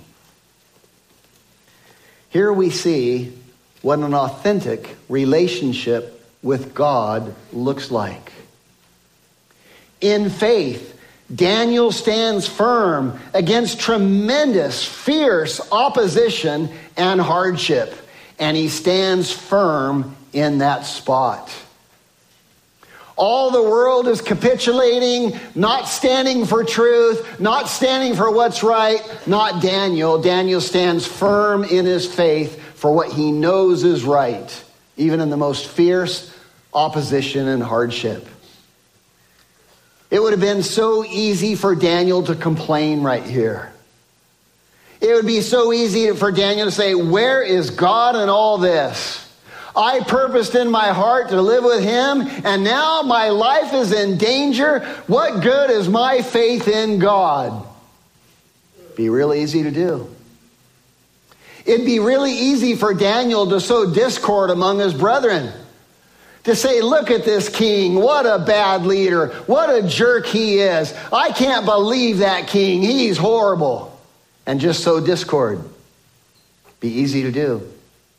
Here we see what an authentic relationship with God looks like. In faith, Daniel stands firm against tremendous, fierce opposition and hardship, and he stands firm in that spot. All the world is capitulating, not standing for truth, not standing for what's right, not Daniel. Daniel stands firm in his faith for what he knows is right, even in the most fierce opposition and hardship. It would have been so easy for Daniel to complain right here. It would be so easy for Daniel to say, where is God in all this? I purposed in my heart to live with him, and now my life is in danger. What good is my faith in God? Be real easy to do. It'd be really easy for Daniel to sow discord among his brethren. To say, look at this king, what a bad leader, what a jerk he is. I can't believe that king, he's horrible. And just sow discord. Be easy to do.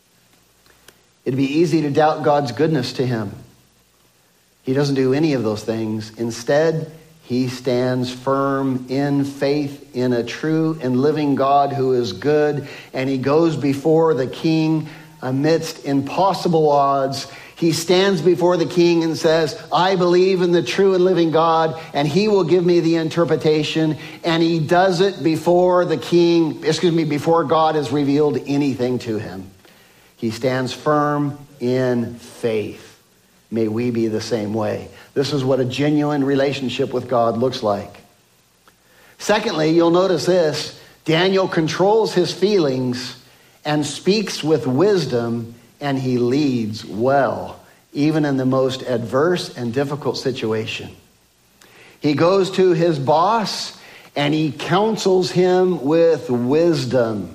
It'd be easy to doubt God's goodness to him. He doesn't do any of those things. Instead, he stands firm in faith in a true and living God who is good, and he goes before the king amidst impossible odds. He stands before the king and says, I believe in the true and living God, and he will give me the interpretation. And he does it before before God has revealed anything to him. He stands firm in faith. May we be the same way. This is what a genuine relationship with God looks like. Secondly, you'll notice this. Daniel controls his feelings and speaks with wisdom, and he leads well, even in the most adverse and difficult situation. He goes to his boss and he counsels him with wisdom.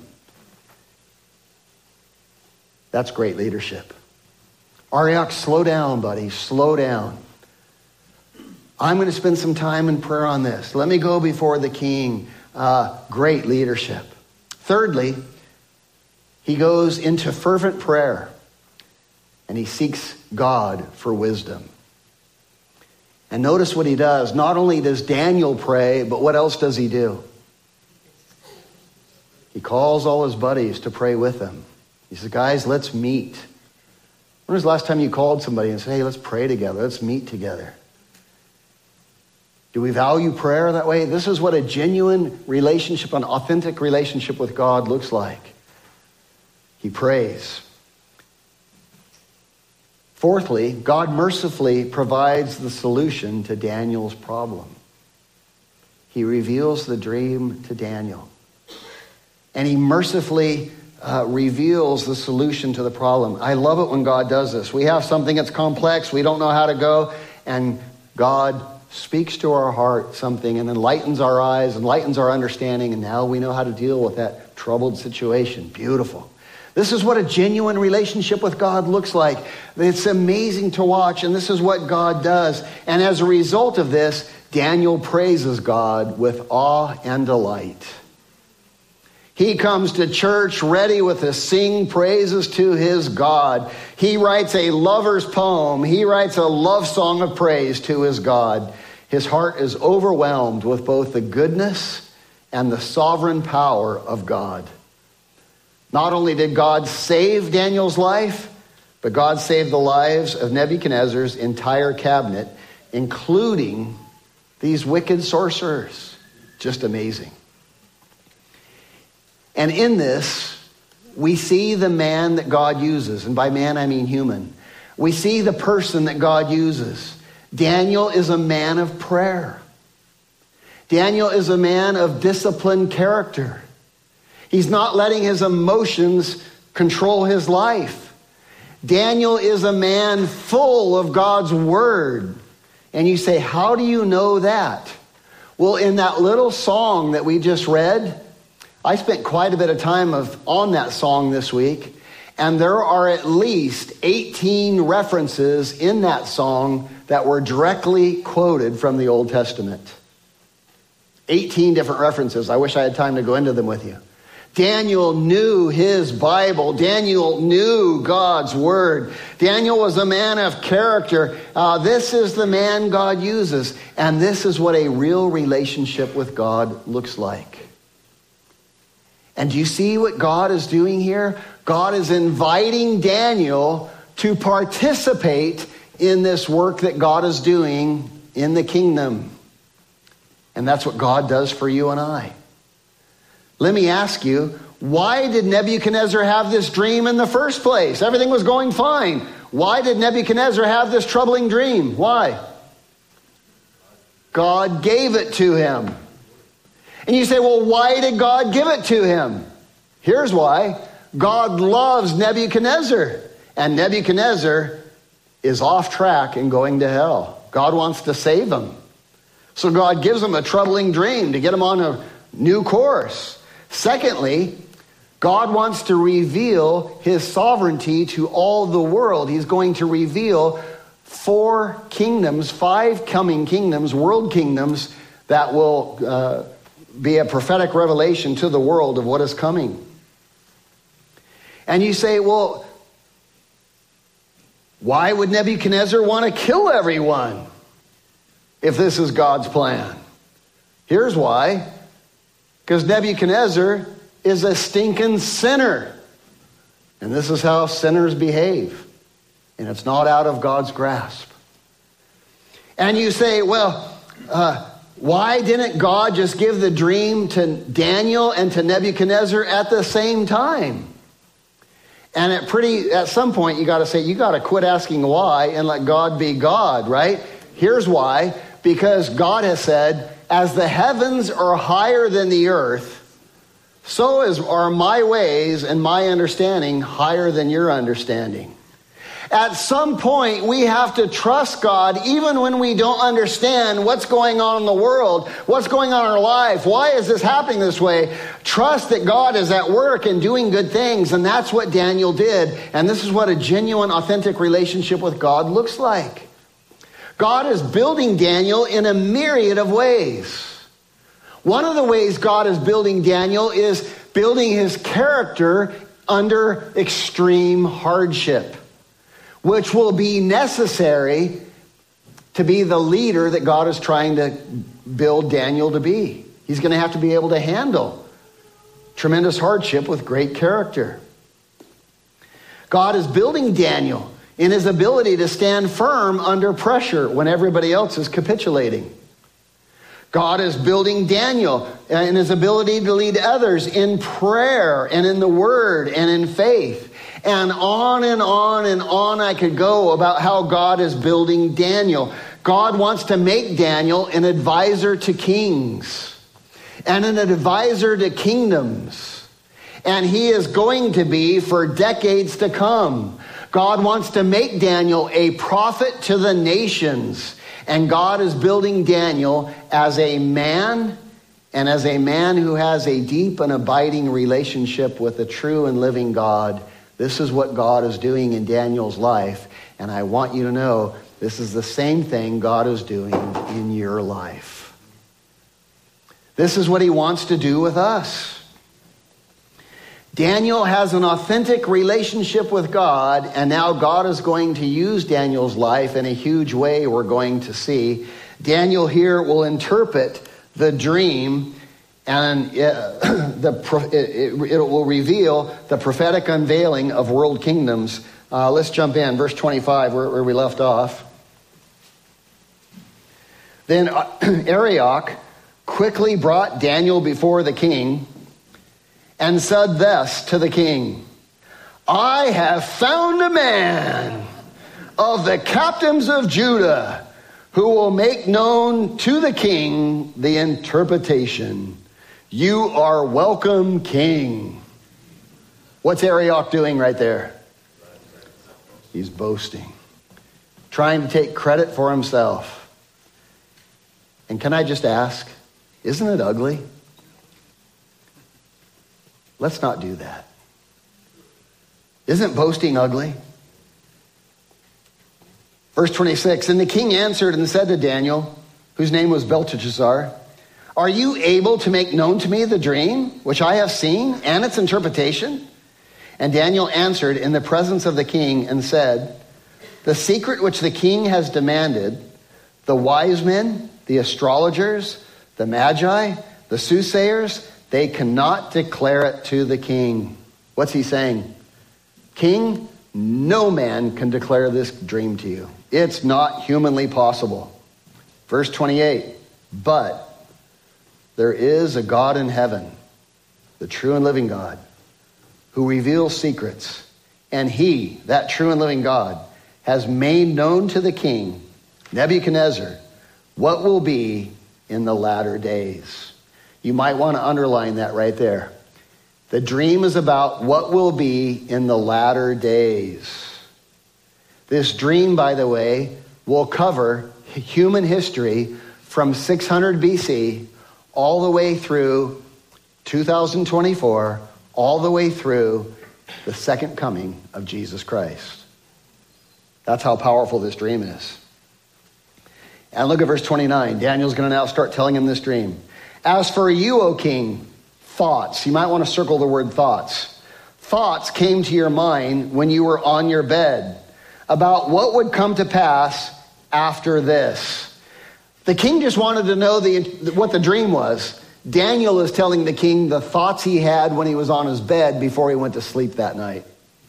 That's great leadership. Arioch, slow down, buddy. Slow down. I'm going to spend some time in prayer on this. Let me go before the king. Great leadership. Thirdly, he goes into fervent prayer and he seeks God for wisdom. And notice what he does. Not only does Daniel pray, but what else does he do? He calls all his buddies to pray with him. He says, guys, let's meet. When was the last time you called somebody and said, hey, let's pray together. Let's meet together. Do we value prayer that way? This is what a genuine relationship, an authentic relationship with God looks like. He prays. Fourthly, God mercifully provides the solution to Daniel's problem. he reveals the dream to Daniel. And he mercifully reveals the solution to the problem. I love it when God does this. We have something that's complex. We don't know how to go. And God speaks to our heart something and enlightens our eyes, enlightens our understanding. And now we know how to deal with that troubled situation. Beautiful. This is what a genuine relationship with God looks like. It's amazing to watch, and this is what God does. And as a result of this, Daniel praises God with awe and delight. He comes to church ready with to sing praises to his God. He writes a lover's poem. He writes a love song of praise to his God. His heart is overwhelmed with both the goodness and the sovereign power of God. Not only did God save Daniel's life, but God saved the lives of Nebuchadnezzar's entire cabinet, including these wicked sorcerers. Just amazing. And in this, we see the man that God uses. And by man, I mean human. We see the person that God uses. Daniel is a man of prayer. Daniel is a man of disciplined character. He's not letting his emotions control his life. Daniel is a man full of God's word. And you say, how do you know that? Well, in that little song that we just read, I spent quite a bit of time on that song this week. And there are at least 18 references in that song that were directly quoted from the Old Testament. 18 different references. I wish I had time to go into them with you. Daniel knew his Bible. Daniel knew God's word. Daniel was a man of character. This is the man God uses. And this is what a real relationship with God looks like. And do you see what God is doing here? God is inviting Daniel to participate in this work that God is doing in the kingdom. And that's what God does for you and I. Let me ask you, why did Nebuchadnezzar have this dream in the first place? Everything was going fine. Why did Nebuchadnezzar have this troubling dream? Why? God gave it to him. And you say, well, why did God give it to him? Here's why. God loves Nebuchadnezzar. And Nebuchadnezzar is off track and going to hell. God wants to save him. So God gives him a troubling dream to get him on a new course. Secondly, God wants to reveal his sovereignty to all the world. He's going to reveal 4 kingdoms, 5 coming kingdoms, world kingdoms, that will be a prophetic revelation to the world of what is coming. And you say, well, why would Nebuchadnezzar want to kill everyone if this is God's plan? Here's why. Because Nebuchadnezzar is a stinking sinner. And this is how sinners behave. And it's not out of God's grasp. And you say, well, why didn't God just give the dream to Daniel and to Nebuchadnezzar at the same time? And at some point, you got to say, you got to quit asking why and let God be God, right? Here's why. Because God has said, as the heavens are higher than the earth, so are my ways and my understanding higher than your understanding. At some point, we have to trust God even when we don't understand what's going on in the world, what's going on in our life. Why is this happening this way? Trust that God is at work and doing good things. And that's what Daniel did. And this is what a genuine, authentic relationship with God looks like. God is building Daniel in a myriad of ways. One of the ways God is building Daniel is building his character under extreme hardship, which will be necessary to be the leader that God is trying to build Daniel to be. He's going to have to be able to handle tremendous hardship with great character. God is building Daniel in his ability to stand firm under pressure when everybody else is capitulating. God is building Daniel in his ability to lead others in prayer and in the word and in faith. And on and on and on I could go about how God is building Daniel. God wants to make Daniel an advisor to kings and an advisor to kingdoms. And he is going to be for decades to come. God wants to make Daniel a prophet to the nations. And God is building Daniel as a man, and as a man who has a deep and abiding relationship with the true and living God. This is what God is doing in Daniel's life. And I want you to know this is the same thing God is doing in your life. This is what he wants to do with us. Daniel has an authentic relationship with God, and now God is going to use Daniel's life in a huge way we're going to see. Daniel here will interpret the dream, and it will reveal the prophetic unveiling of world kingdoms. Let's jump in, verse 25, where we left off. Then Arioch quickly brought Daniel before the king and said this to the king, I have found a man of the captains of Judah who will make known to the king the interpretation. You are welcome, king. What's Arioch doing right there? He's boasting, trying to take credit for himself. And can I just ask, isn't it ugly? Let's not do that. Isn't boasting ugly? Verse 26, and the king answered and said to Daniel, whose name was Belteshazzar, are you able to make known to me the dream which I have seen and its interpretation? And Daniel answered in the presence of the king and said, the secret which the king has demanded, the wise men, the astrologers, the magi, the soothsayers, they cannot declare it to the king. What's he saying? King, no man can declare this dream to you. It's not humanly possible. Verse 28, but there is a God in heaven, the true and living God, who reveals secrets. And he, that true and living God, has made known to the king, Nebuchadnezzar, what will be in the latter days. You might want to underline that right there. The dream is about what will be in the latter days. This dream, by the way, will cover human history from 600 BC all the way through 2024, all the way through the second coming of Jesus Christ. That's how powerful this dream is. And look at verse 29. Daniel's going to now start telling him this dream. As for you, O king, thoughts. You might want to circle the word thoughts. Thoughts came to your mind when you were on your bed about what would come to pass after this. The king just wanted to know what the dream was. Daniel is telling the king the thoughts he had when he was on his bed before he went to sleep that night.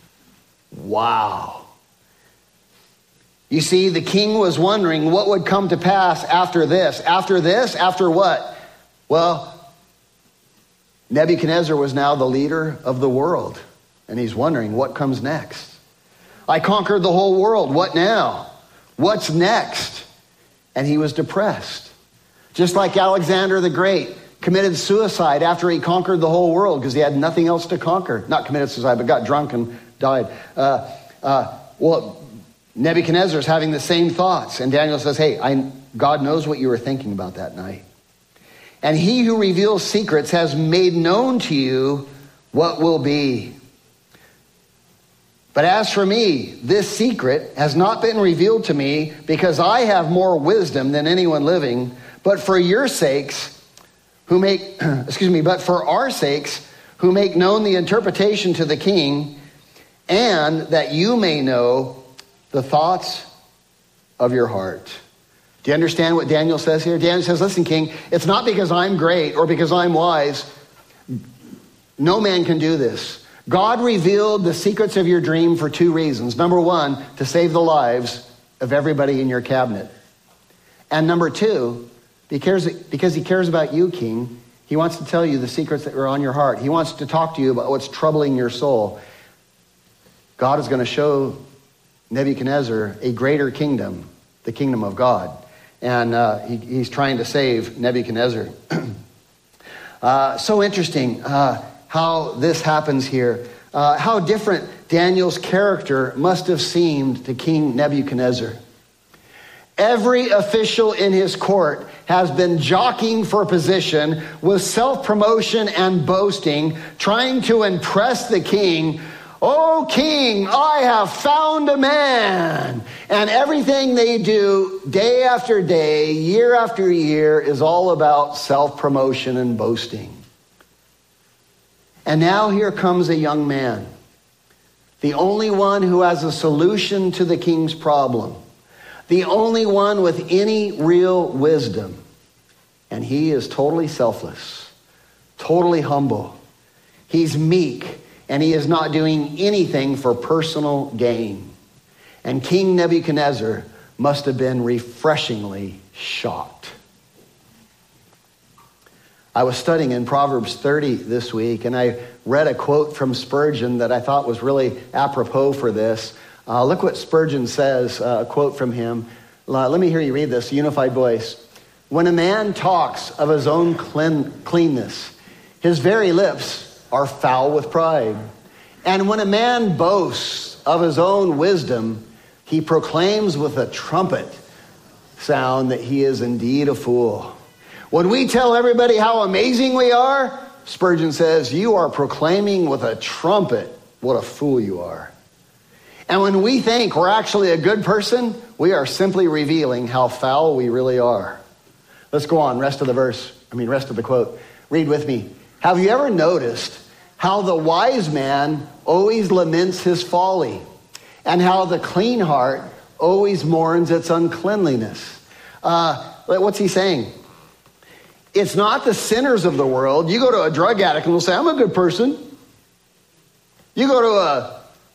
Wow. You see, the king was wondering what would come to pass after this. After this? After what? Well, Nebuchadnezzar was now the leader of the world, and he's wondering what comes next. I conquered the whole world. What now? What's next? And he was depressed. Just like Alexander the Great committed suicide after he conquered the whole world because he had nothing else to conquer. Not committed suicide, but got drunk and died. Nebuchadnezzar's having the same thoughts. And Daniel says, hey, God knows what you were thinking about that night. And he who reveals secrets has made known to you what will be. But as for me, this secret has not been revealed to me because I have more wisdom than anyone living, but for your sakes but for our sakes who make known the interpretation to the king, and that you may know the thoughts of your heart. Do you understand what Daniel says here? Daniel says, listen, king, it's not because I'm great or because I'm wise. No man can do this. God revealed the secrets of your dream for two reasons. Number one, to save the lives of everybody in your cabinet. And number two, because he cares about you, king, he wants to tell you the secrets that are on your heart. He wants to talk to you about what's troubling your soul. God is going to show Nebuchadnezzar a greater kingdom, the kingdom of God. And he's trying to save Nebuchadnezzar. So interesting how this happens here. How different Daniel's character must have seemed to King Nebuchadnezzar. Every official in his court has been jockeying for position with self-promotion and boasting, trying to impress the king. "Oh, king, I have found a man." And everything they do day after day, year after year, is all about self-promotion and boasting. And now here comes a young man, the only one who has a solution to the king's problem, the only one with any real wisdom. And he is totally selfless, totally humble. He's meek, and he is not doing anything for personal gain. And King Nebuchadnezzar must have been refreshingly shocked. I was studying in Proverbs 30 this week, and I read a quote from Spurgeon that I thought was really apropos for this. Look what Spurgeon says, a quote from him. Let me hear you read this, unified voice. "When a man talks of his own cleanness, his very lips are foul with pride. And when a man boasts of his own wisdom, he proclaims with a trumpet sound that he is indeed a fool. When we tell everybody how amazing we are," Spurgeon says, "you are proclaiming with a trumpet what a fool you are. And when we think we're actually a good person, we are simply revealing how foul we really are." Let's go on, rest of the quote. Read with me. "Have you ever noticed how the wise man always laments his folly, and how the clean heart always mourns its uncleanliness?" What's he saying? It's not the sinners of the world. You go to a drug addict and they'll say, "I'm a good person." You go to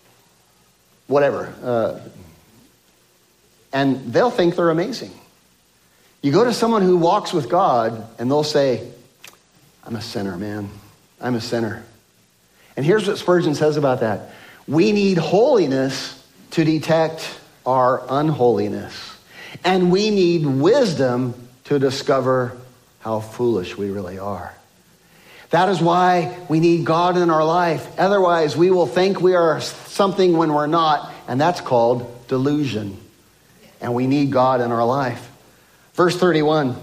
and they'll think they're amazing. You go to someone who walks with God and they'll say, "I'm a sinner, man. I'm a sinner." And here's what Spurgeon says about that. We need holiness to detect our unholiness. And we need wisdom to discover how foolish we really are. That is why we need God in our life. Otherwise, we will think we are something when we're not, and that's called delusion. And we need God in our life. Verse 31.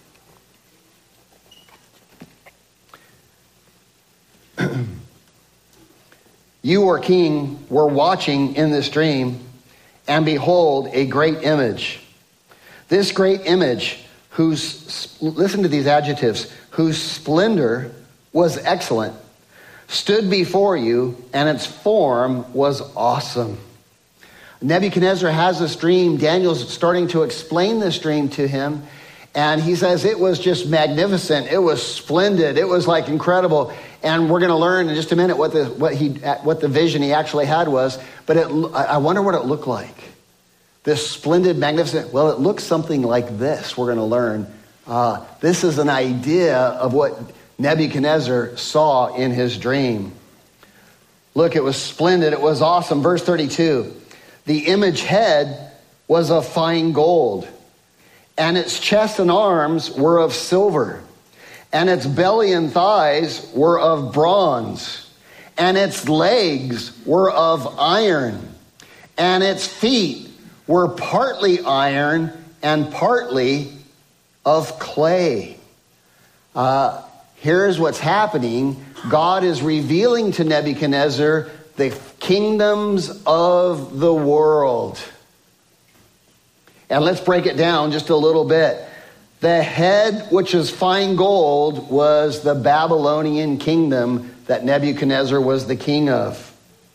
"You, O king, were watching in this dream, and behold, a great image. This great image, listen to these adjectives, whose splendor was excellent, stood before you, and its form was awesome." Nebuchadnezzar has this dream. Daniel's starting to explain this dream to him, and he says it was just magnificent. It was splendid. It was like incredible. And we're going to learn in just a minute what the vision he actually had was. But I wonder what it looked like. This splendid, magnificent. Well, it looks something like this. We're going to learn. This is an idea of what Nebuchadnezzar saw in his dream. Look, it was splendid. It was awesome. Verse 32. "The image head was of fine gold, and its chest and arms were of silver, and its belly and thighs were of bronze, and its legs were of iron, and its feet were partly iron and partly of clay." Here's what's happening. God is revealing to Nebuchadnezzar the kingdoms of the world. And let's break it down just a little bit. The head, which is fine gold, was the Babylonian kingdom that Nebuchadnezzar was the king of.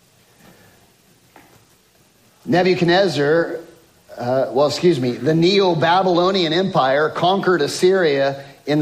The Neo-Babylonian Empire conquered Assyria in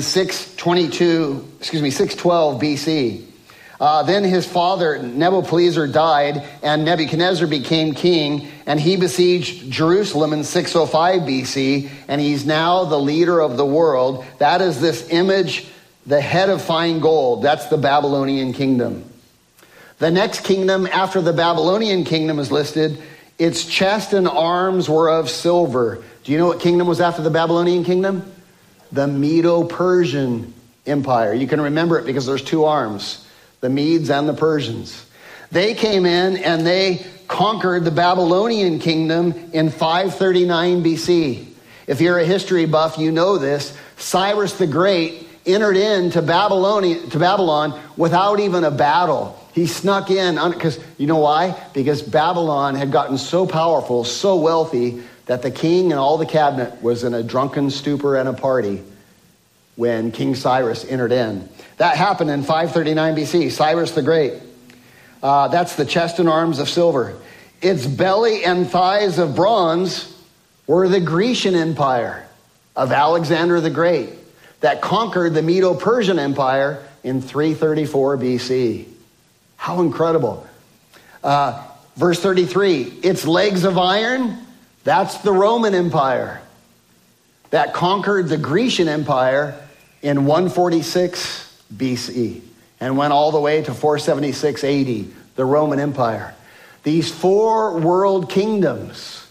612 BC. Then his father, Nebuchadnezzar, died, and Nebuchadnezzar became king, and he besieged Jerusalem in 605 BC, and he's now the leader of the world. That is this image, the head of fine gold. That's the Babylonian kingdom. The next kingdom after the Babylonian kingdom is listed Its chest and arms were of silver. Do you know what kingdom was after the Babylonian kingdom? The Medo-Persian Empire. You can remember it because there's two arms, the Medes and the Persians. They came in and they conquered the Babylonian kingdom in 539 BC. If you're a history buff, you know this. Cyrus the Great entered into Babylon without even a battle. He snuck in, because you know why? Because Babylon had gotten so powerful, so wealthy, that the king and all the cabinet was in a drunken stupor and a party when King Cyrus entered in. That happened in 539 BC, Cyrus the Great. That's the chest and arms of silver. Its belly and thighs of bronze were the Grecian Empire of Alexander the Great that conquered the Medo-Persian Empire in 334 BC. How incredible. Verse 33, its legs of iron, that's the Roman Empire that conquered the Grecian Empire in 146 BC and went all the way to 476 AD, the Roman Empire. These four world kingdoms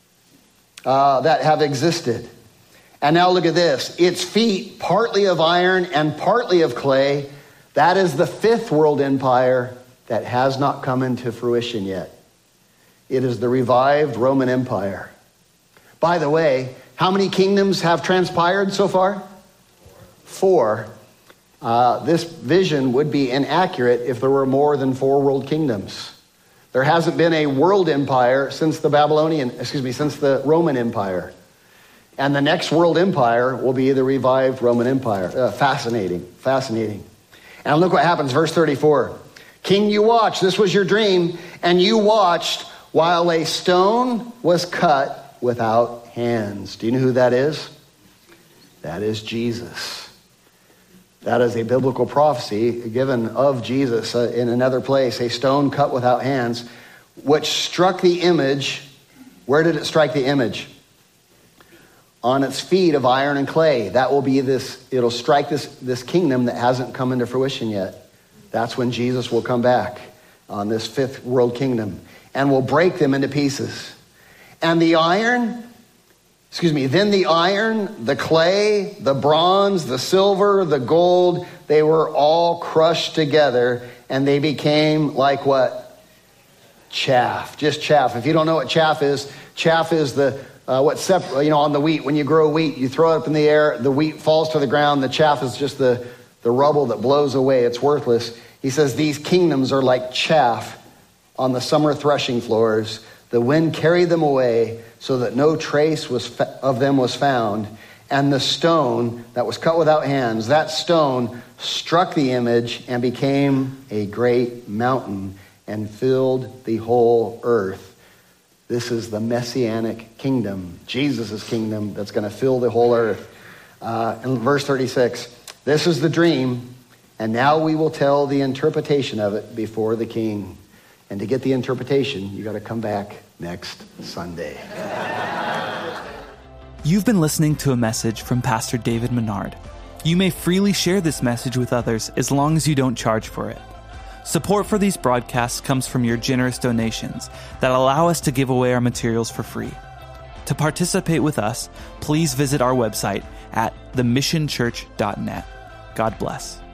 that have existed. And now look at this. Its feet, partly of iron and partly of clay, that is the fifth world empire that has not come into fruition yet. It is the revived Roman Empire. By the way, how many kingdoms have transpired so far? 4. This vision would be inaccurate if there were more than 4 world kingdoms. There hasn't been a world empire since the Roman Empire. And the next world empire will be the revived Roman Empire. Fascinating. And look what happens, verse 34. King, you watched, this was your dream, and you watched while a stone was cut without hands. Do you know who that is? That is Jesus. That is a biblical prophecy given of Jesus in another place, a stone cut without hands, which struck the image. Where did it strike the image? On its feet of iron and clay. That will be it'll strike this kingdom that hasn't come into fruition yet. That's when Jesus will come back on this fifth world kingdom and will break them into pieces. And then the iron, the clay, the bronze, the silver, the gold, they were all crushed together and they became like what? Chaff, just chaff. If you don't know what chaff is the on the wheat. When you grow wheat, you throw it up in the air, the wheat falls to the ground, the chaff is just the rubble that blows away. It's worthless. He says these kingdoms are like chaff on the summer threshing floors. The wind carried them away so that no trace of them was found. And the stone that was cut without hands, that stone struck the image and became a great mountain and filled the whole earth. This is the Messianic kingdom, Jesus' kingdom that's going to fill the whole earth. In verse 36, this is the dream, and now we will tell the interpretation of it before the king. And to get the interpretation, you got to come back next Sunday. You've been listening to a message from Pastor David Menard. You may freely share this message with others as long as you don't charge for it. Support for these broadcasts comes from your generous donations that allow us to give away our materials for free. To participate with us, please visit our website at themissionchurch.net. God bless.